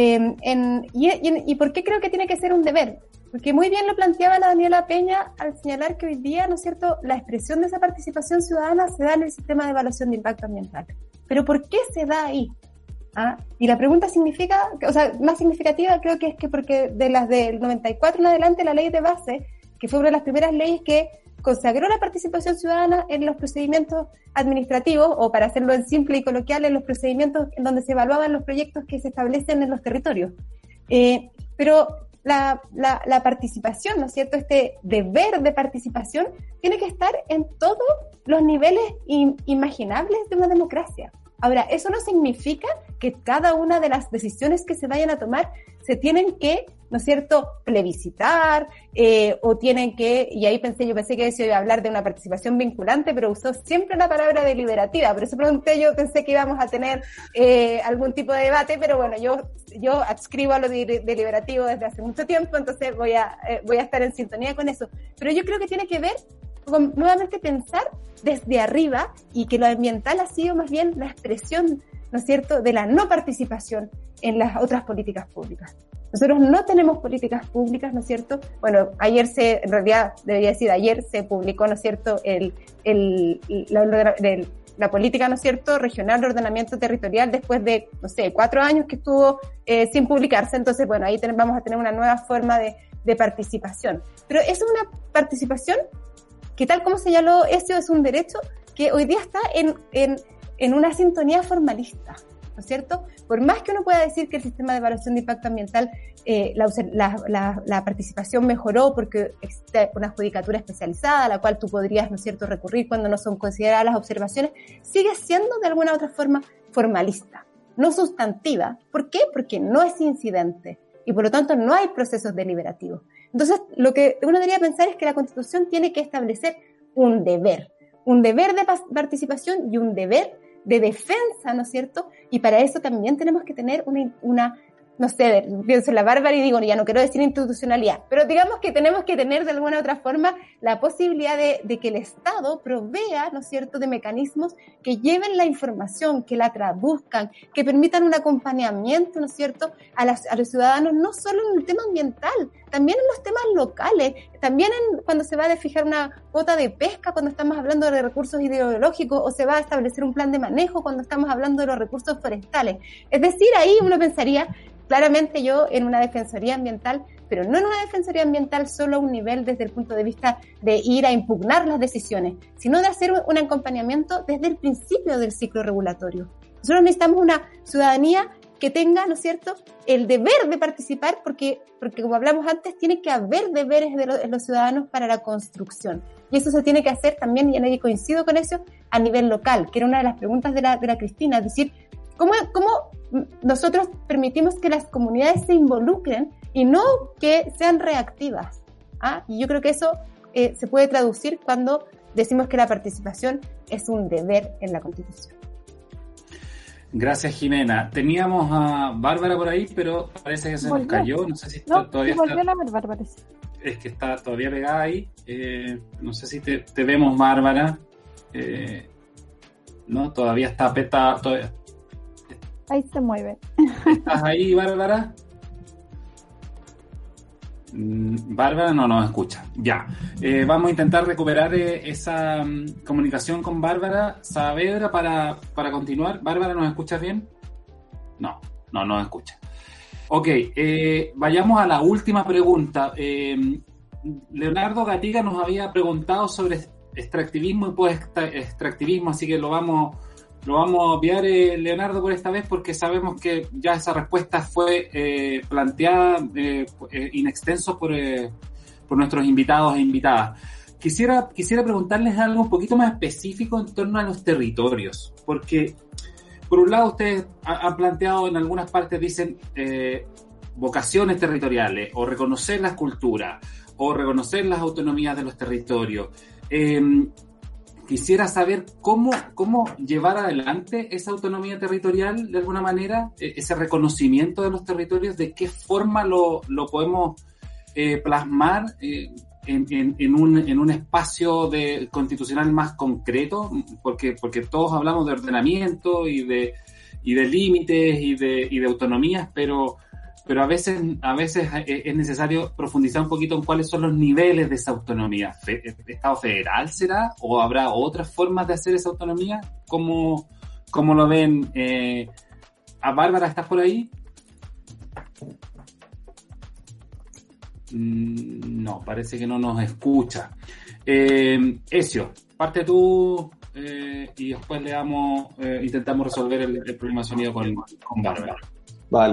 ¿Y por qué creo que tiene que ser un deber? Porque muy bien lo planteaba la Daniela Peña al señalar que hoy día, ¿no es cierto?, la expresión de esa participación ciudadana se da en el sistema de evaluación de impacto ambiental. Pero ¿por qué se da ahí? ¿Ah? Y la pregunta significa, o sea, más significativa creo que es que porque de las del 94 en adelante la ley de base, que fue una de las primeras leyes que consagró la participación ciudadana en los procedimientos administrativos, o para hacerlo en simple y coloquial, en los procedimientos en donde se evaluaban los proyectos que se establecen en los territorios. Pero la participación, ¿no es cierto?, este deber de participación tiene que estar en todos los niveles imaginables de una democracia. Ahora, eso no significa que cada una de las decisiones que se vayan a tomar se tienen que, ¿no es cierto?, plebiscitar, o tienen que, y ahí yo pensé que eso iba a hablar de una participación vinculante, pero usó siempre la palabra deliberativa, por eso yo pensé que íbamos a tener algún tipo de debate, pero bueno, yo adscribo a lo deliberativo desde hace mucho tiempo, entonces voy a estar en sintonía con eso. Pero yo creo que tiene que ver con nuevamente pensar desde arriba, y que lo ambiental ha sido más bien la expresión, ¿no es cierto?, de la no participación en las otras políticas públicas. Nosotros no tenemos políticas públicas, ¿no es cierto? Bueno, ayer en realidad debería decir ayer se publicó, ¿no es cierto?, la política, ¿no es cierto?, regional de ordenamiento territorial después de, no sé, 4 años que estuvo sin publicarse. Entonces, bueno, ahí vamos a tener una nueva forma de participación. Pero es una participación que, tal como señaló Ezio, es un derecho que hoy día está en una sintonía formalista, ¿no es cierto? Por más que uno pueda decir que el sistema de evaluación de impacto ambiental, la participación mejoró porque existe una judicatura especializada a la cual tú podrías, ¿no es cierto?, recurrir cuando no son consideradas las observaciones, sigue siendo de alguna u otra forma formalista, no sustantiva. ¿Por qué? Porque no es incidente. y por lo tanto no hay procesos deliberativos. Entonces, lo que uno debería pensar es que la Constitución tiene que establecer un deber de participación y un deber de defensa, ¿no es cierto? Y para eso también tenemos que tener una no sé, pienso en la Bárbara y digo, ya no quiero decir institucionalidad, pero digamos que tenemos que tener de alguna u otra forma la posibilidad de que el Estado provea, ¿no es cierto?, de mecanismos que lleven la información, que la traduzcan, que permitan un acompañamiento, ¿no es cierto?, a los ciudadanos, no solo en el tema ambiental, también en los temas locales, también cuando se va a fijar una cuota de pesca cuando estamos hablando de recursos hidrológicos, o se va a establecer un plan de manejo cuando estamos hablando de los recursos forestales. Es decir, ahí uno pensaría, claramente yo en una defensoría ambiental, pero no en una defensoría ambiental solo a un nivel desde el punto de vista de ir a impugnar las decisiones, sino de hacer un acompañamiento desde el principio del ciclo regulatorio. Nosotros necesitamos una ciudadanía que tenga, ¿no es cierto?, el deber de participar, porque como hablamos antes, tiene que haber deberes de los ciudadanos para la construcción. Y eso se tiene que hacer también, y ahí coincido con eso, a nivel local, que era una de las preguntas de la Cristina, es decir, ¿cómo nosotros permitimos que las comunidades se involucren y no que sean reactivas? Y yo creo que eso se puede traducir cuando decimos que la participación es un deber en la Constitución. Gracias, Jimena. Teníamos a Bárbara por ahí, pero parece que se nos cayó. No sé si todavía volvió está. La Bárbara. Es que está todavía pegada ahí. No sé si te vemos, Bárbara. No, todavía está peta. Ahí se mueve. ¿Estás ahí, Bárbara? Bárbara no nos escucha. Ya. Vamos a intentar recuperar esa comunicación con Bárbara Saavedra para continuar. Bárbara, ¿nos escuchas bien? No nos escucha. Ok, vayamos a la última pregunta. Leonardo Gatiga nos había preguntado sobre extractivismo y post-extractivismo, así que lo vamos a obviar, Leonardo, por esta vez, porque sabemos que ya esa respuesta fue planteada in extenso por nuestros invitados e invitadas. Quisiera preguntarles algo un poquito más específico en torno a los territorios, porque por un lado ustedes han planteado en algunas partes, dicen vocaciones territoriales, o reconocer las culturas, o reconocer las autonomías de los territorios. Quisiera saber cómo llevar adelante esa autonomía territorial de alguna manera, ese reconocimiento de los territorios, de qué forma lo podemos plasmar en un espacio constitucional más concreto, porque todos hablamos de ordenamiento y de límites y de autonomías, pero a veces es necesario profundizar un poquito en cuáles son los niveles de esa autonomía. ¿Estado federal será? ¿O habrá otras formas de hacer esa autonomía? ¿Cómo lo ven? ¿A Bárbara, estás por ahí? No, parece que no nos escucha. Ezio, parte tú y después intentamos resolver el problema de sonido con Bárbara. Vale.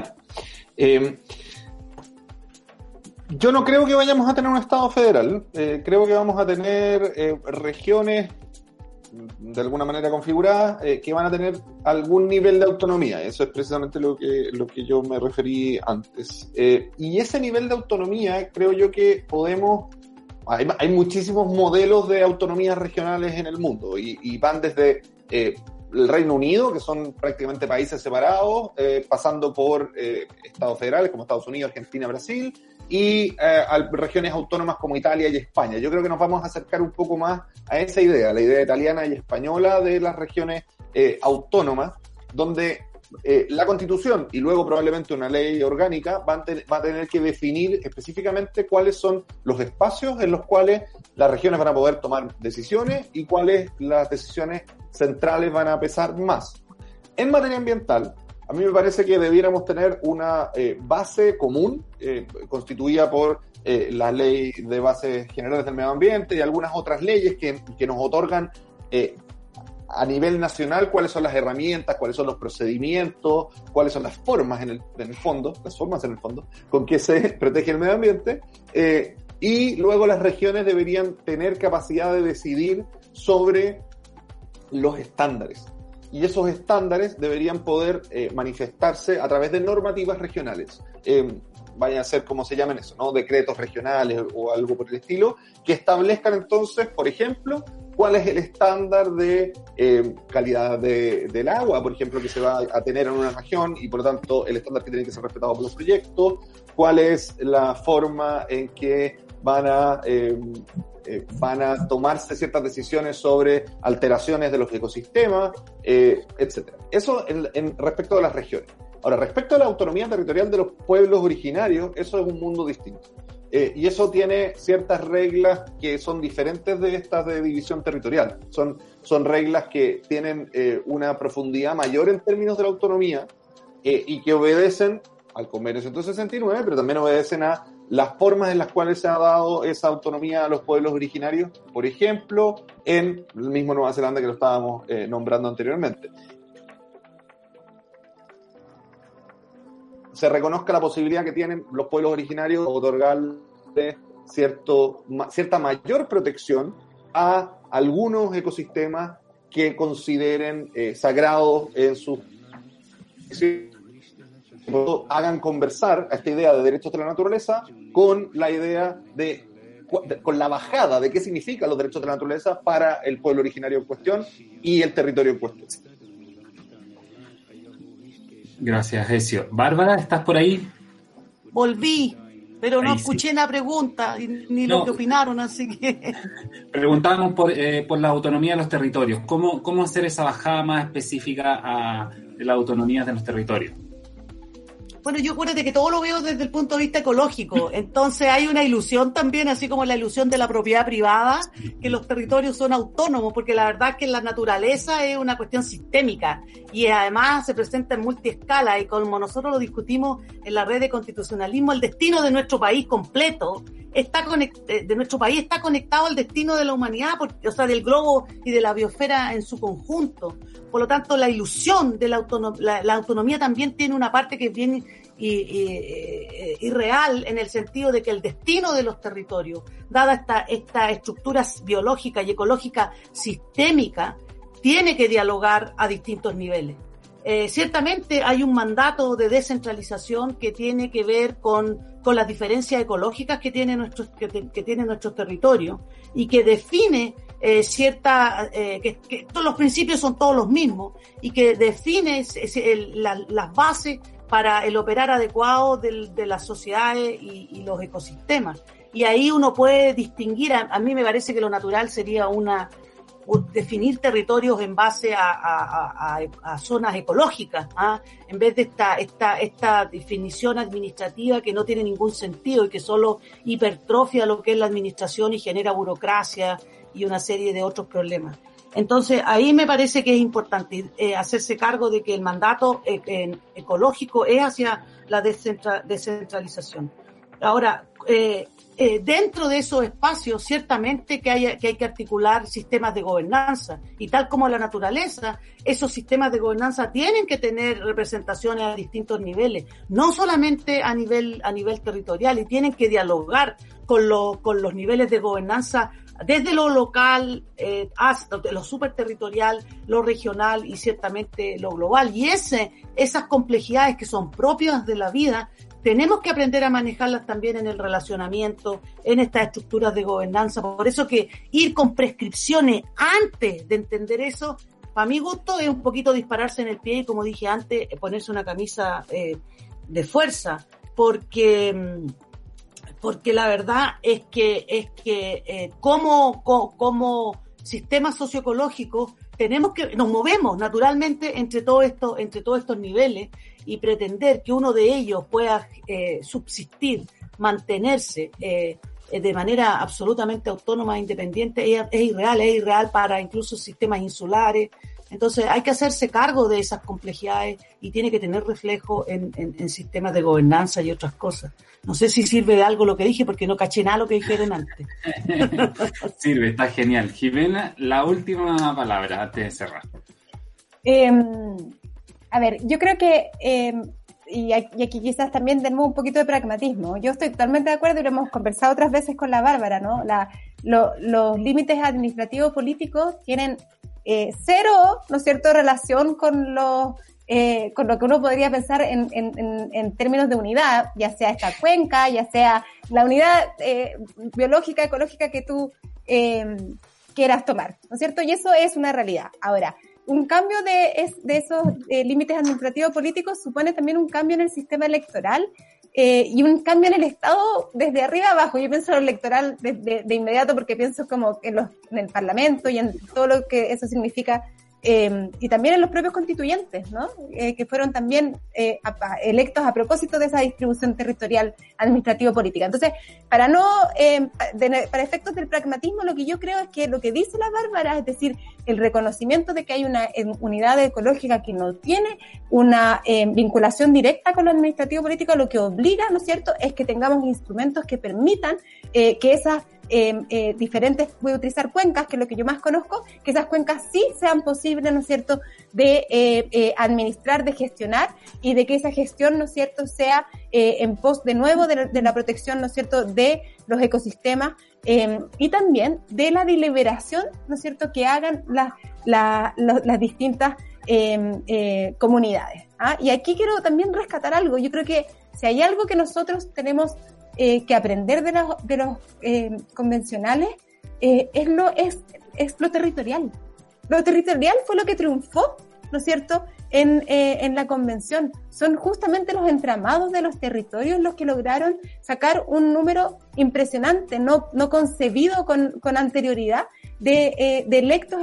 Yo no creo que vayamos a tener un Estado federal. Creo que vamos a tener regiones de alguna manera configuradas que van a tener algún nivel de autonomía. Eso es precisamente lo que yo me referí antes. Y ese nivel de autonomía creo yo que podemos... Hay muchísimos modelos de autonomías regionales en el mundo y van desde... el Reino Unido, que son prácticamente países separados, pasando por estados federales como Estados Unidos, Argentina, Brasil, y a regiones autónomas como Italia y España. Yo creo que nos vamos a acercar un poco más a esa idea, la idea italiana y española de las regiones autónomas, donde la Constitución y luego probablemente una ley orgánica va a tener que definir específicamente cuáles son los espacios en los cuales las regiones van a poder tomar decisiones y cuáles las decisiones centrales van a pesar más. En materia ambiental, a mí me parece que debiéramos tener una base común constituida por la Ley de Bases Generales del Medio Ambiente y algunas otras leyes que nos otorgan a nivel nacional cuáles son las herramientas, cuáles son los procedimientos, cuáles son las formas en el fondo con que se protege el medio ambiente, y luego las regiones deberían tener capacidad de decidir sobre los estándares. y esos estándares deberían poder manifestarse a través de normativas regionales. Vayan a ser como se llaman eso, ¿no? Decretos regionales o algo por el estilo, que establezcan entonces, por ejemplo, cuál es el estándar de calidad del agua, por ejemplo, que se va a tener en una región y por lo tanto el estándar que tiene que ser respetado por los proyectos, cuál es la forma en que van a tomarse ciertas decisiones sobre alteraciones de los ecosistemas, etcétera. Eso en respecto a las regiones. Ahora, respecto a la autonomía territorial de los pueblos originarios, eso es un mundo distinto. Y eso tiene ciertas reglas que son diferentes de estas de división territorial. Son reglas que tienen una profundidad mayor en términos de la autonomía y que obedecen al Convenio 169, pero también obedecen a las formas en las cuales se ha dado esa autonomía a los pueblos originarios, por ejemplo, en el mismo Nueva Zelanda que lo estábamos nombrando anteriormente. Se reconozca la posibilidad que tienen los pueblos originarios de otorgarle cierta mayor protección a algunos ecosistemas que consideren sagrados en sus... hagan conversar a esta idea de derechos de la naturaleza con la idea con la bajada de qué significan los derechos de la naturaleza para el pueblo originario en cuestión y el territorio en cuestión. Gracias, Ezio. Bárbara, ¿estás por ahí? Volví, pero no Ahí escuché sí. la pregunta ni No. lo que opinaron, así que... Preguntábamos por la autonomía de los territorios. ¿Cómo hacer esa bajada más específica de la autonomía de los territorios? Bueno, yo acuérdate que todo lo veo desde el punto de vista ecológico. Entonces hay una ilusión también, así como la ilusión de la propiedad privada, que los territorios son autónomos, porque la verdad es que la naturaleza es una cuestión sistémica y además se presenta en multiescala, y como nosotros lo discutimos en la red de constitucionalismo, el destino de nuestro país completo está conectado al destino de la humanidad, o sea, del globo y de la biosfera en su conjunto. Por lo tanto, la ilusión de la autonomía también tiene una parte que es bien irreal, en el sentido de que el destino de los territorios, dada esta estructura biológica y ecológica sistémica, tiene que dialogar a distintos niveles. Ciertamente hay un mandato de descentralización que tiene que ver con las diferencias ecológicas que tienen nuestros territorios, y que define que todos los principios son todos los mismos, y que define las bases para el operar adecuado de las sociedades y los ecosistemas. Y ahí uno puede distinguir, a mí me parece que lo natural sería definir territorios en base a zonas ecológicas, en vez de esta definición administrativa que no tiene ningún sentido y que solo hipertrofia lo que es la administración y genera burocracia y una serie de otros problemas. Entonces, ahí me parece que es importante hacerse cargo de que el mandato ecológico es hacia la descentralización. Ahora, dentro de esos espacios, ciertamente que hay que articular sistemas de gobernanza, y tal como la naturaleza, esos sistemas de gobernanza tienen que tener representaciones a distintos niveles, no solamente a nivel territorial, y tienen que dialogar con los niveles de gobernanza desde lo local hasta lo superterritorial, lo regional y ciertamente lo global. Y esas complejidades que son propias de la vida, tenemos que aprender a manejarlas también en el relacionamiento, en estas estructuras de gobernanza. Por eso que ir con prescripciones antes de entender eso, para mi gusto, es un poquito dispararse en el pie y, como dije antes, ponerse una camisa de fuerza, porque la verdad es que como sistema socioecológico nos movemos naturalmente entre todos estos niveles, y pretender que uno de ellos pueda subsistir, mantenerse de manera absolutamente autónoma e independiente es irreal para incluso sistemas insulares. Entonces hay que hacerse cargo de esas complejidades y tiene que tener reflejo en sistemas de gobernanza y otras cosas. No sé si sirve de algo lo que dije, porque no caché nada lo que dijeron antes. Sirve, está genial. Jimena, la última palabra antes de cerrar. A ver, yo creo que, y aquí quizás también tenemos un poquito de pragmatismo. Yo estoy totalmente de acuerdo, y lo hemos conversado otras veces con la Bárbara, ¿no? Los límites administrativos políticos tienen cero, ¿no es cierto?, relación con lo que uno podría pensar en términos de unidad, ya sea esta cuenca, ya sea la unidad biológica, ecológica que tú quieras tomar, ¿no es cierto? Y eso es una realidad. Ahora, un cambio de esos límites administrativos políticos supone también un cambio en el sistema electoral y un cambio en el Estado desde arriba abajo. Yo pienso en lo electoral de inmediato porque pienso como en el Parlamento y en todo lo que eso significa, y también en los propios constituyentes, ¿no? Que fueron también electos a propósito de esa distribución territorial administrativo-política. Entonces, para efectos del pragmatismo, lo que yo creo es que lo que dice la Bárbara, es decir, el reconocimiento de que hay una unidad ecológica que no tiene una vinculación directa con lo administrativo-político, lo que obliga, ¿no es cierto?, es que tengamos instrumentos que permitan que esas diferentes, voy a utilizar cuencas, que es lo que yo más conozco, que esas cuencas sí sean posibles, ¿no es cierto?, de administrar, de gestionar, y de que esa gestión, ¿no es cierto?, sea en pos de nuevo de la protección, ¿no es cierto?, de los ecosistemas, y también de la deliberación, ¿no es cierto?, que hagan las distintas comunidades. Y aquí quiero también rescatar algo. Yo creo que si hay algo que nosotros tenemos que aprender de los convencionales, es lo territorial. Lo territorial fue lo que triunfó, ¿no es cierto?, en la convención. Son justamente los entramados de los territorios los que lograron sacar un número impresionante, no concebido con anterioridad, de electos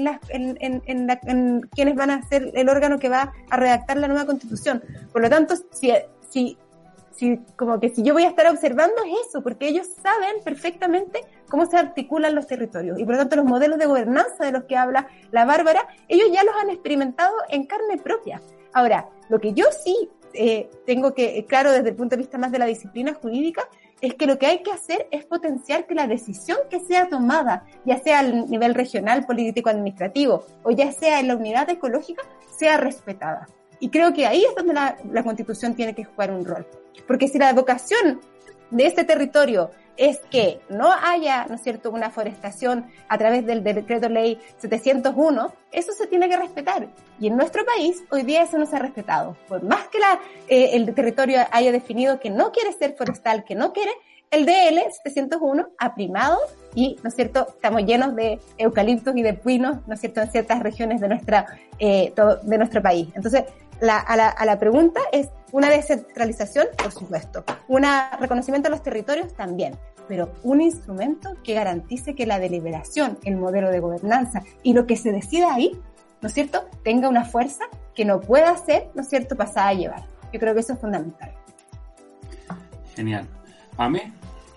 en quienes van a ser el órgano que va a redactar la nueva Constitución. Por lo tanto, si yo voy a estar observando es eso, porque ellos saben perfectamente cómo se articulan los territorios, y por lo tanto los modelos de gobernanza de los que habla la Bárbara, ellos ya los han experimentado en carne propia. Ahora, lo que yo sí tengo que, claro, desde el punto de vista más de la disciplina jurídica, es que lo que hay que hacer es potenciar que la decisión que sea tomada, ya sea al nivel regional, político, administrativo, o ya sea en la unidad ecológica, sea respetada. Y creo que ahí es donde la Constitución tiene que jugar un rol. Porque si la vocación de este territorio es que no haya, ¿no es cierto?, una forestación a través del decreto ley 701, eso se tiene que respetar. Y en nuestro país, hoy día eso no se ha respetado. Por más que el territorio haya definido que no quiere ser forestal, que no quiere, el DL 701 ha primado y, ¿no es cierto?, estamos llenos de eucaliptos y de pinos, ¿no es cierto?, en ciertas regiones de nuestro país. Entonces, a la pregunta es una descentralización, por supuesto, un reconocimiento de los territorios también, pero un instrumento que garantice que la deliberación, el modelo de gobernanza y lo que se decida ahí, ¿no es cierto?, tenga una fuerza que no pueda ser, ¿no es cierto?, pasada a llevar. Yo creo que eso es fundamental. Genial. ¿Pame?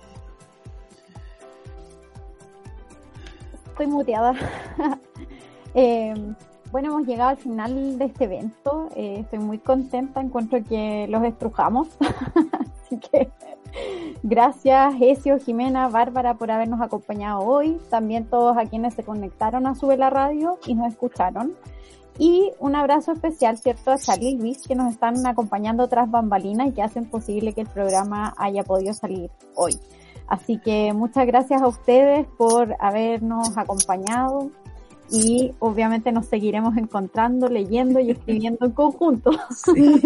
Estoy muteada. Bueno, hemos llegado al final de este evento. Estoy muy contenta, encuentro que los estrujamos. Así que gracias, Ezio, Jimena, Bárbara, por habernos acompañado hoy. También todos a quienes se conectaron a Sube la Radio y nos escucharon. Y un abrazo especial, ¿cierto?, a Charlie y Luis, que nos están acompañando tras bambalinas y que hacen posible que el programa haya podido salir hoy. Así que muchas gracias a ustedes por habernos acompañado. Y obviamente nos seguiremos encontrando, leyendo y escribiendo en conjunto. Sí.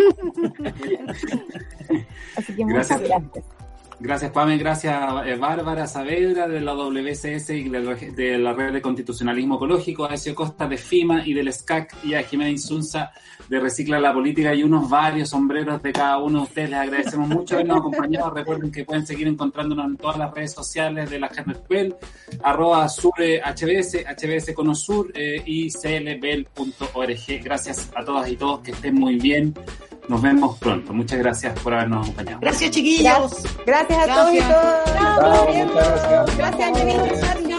Así que muchas gracias. Gracias, Pame, gracias Bárbara Saavedra de la WCS y de la Red de Constitucionalismo Ecológico, a Ezio Costa de FIMA y del SCAC, y a Jimena Insunza de Recicla la Política, y unos varios sombreros de cada uno de ustedes. Les agradecemos mucho habernos acompañado. Recuerden que pueden seguir encontrándonos en todas las redes sociales de la GERNETBEL, @surehbs, HBS Conosur y clbel.org. Gracias a todas y todos, que estén muy bien. Nos vemos pronto. Muchas gracias por habernos acompañado. Gracias, chiquillos. Gracias a todos y todas. Muchas gracias. Gracias, Angelina y Charlie.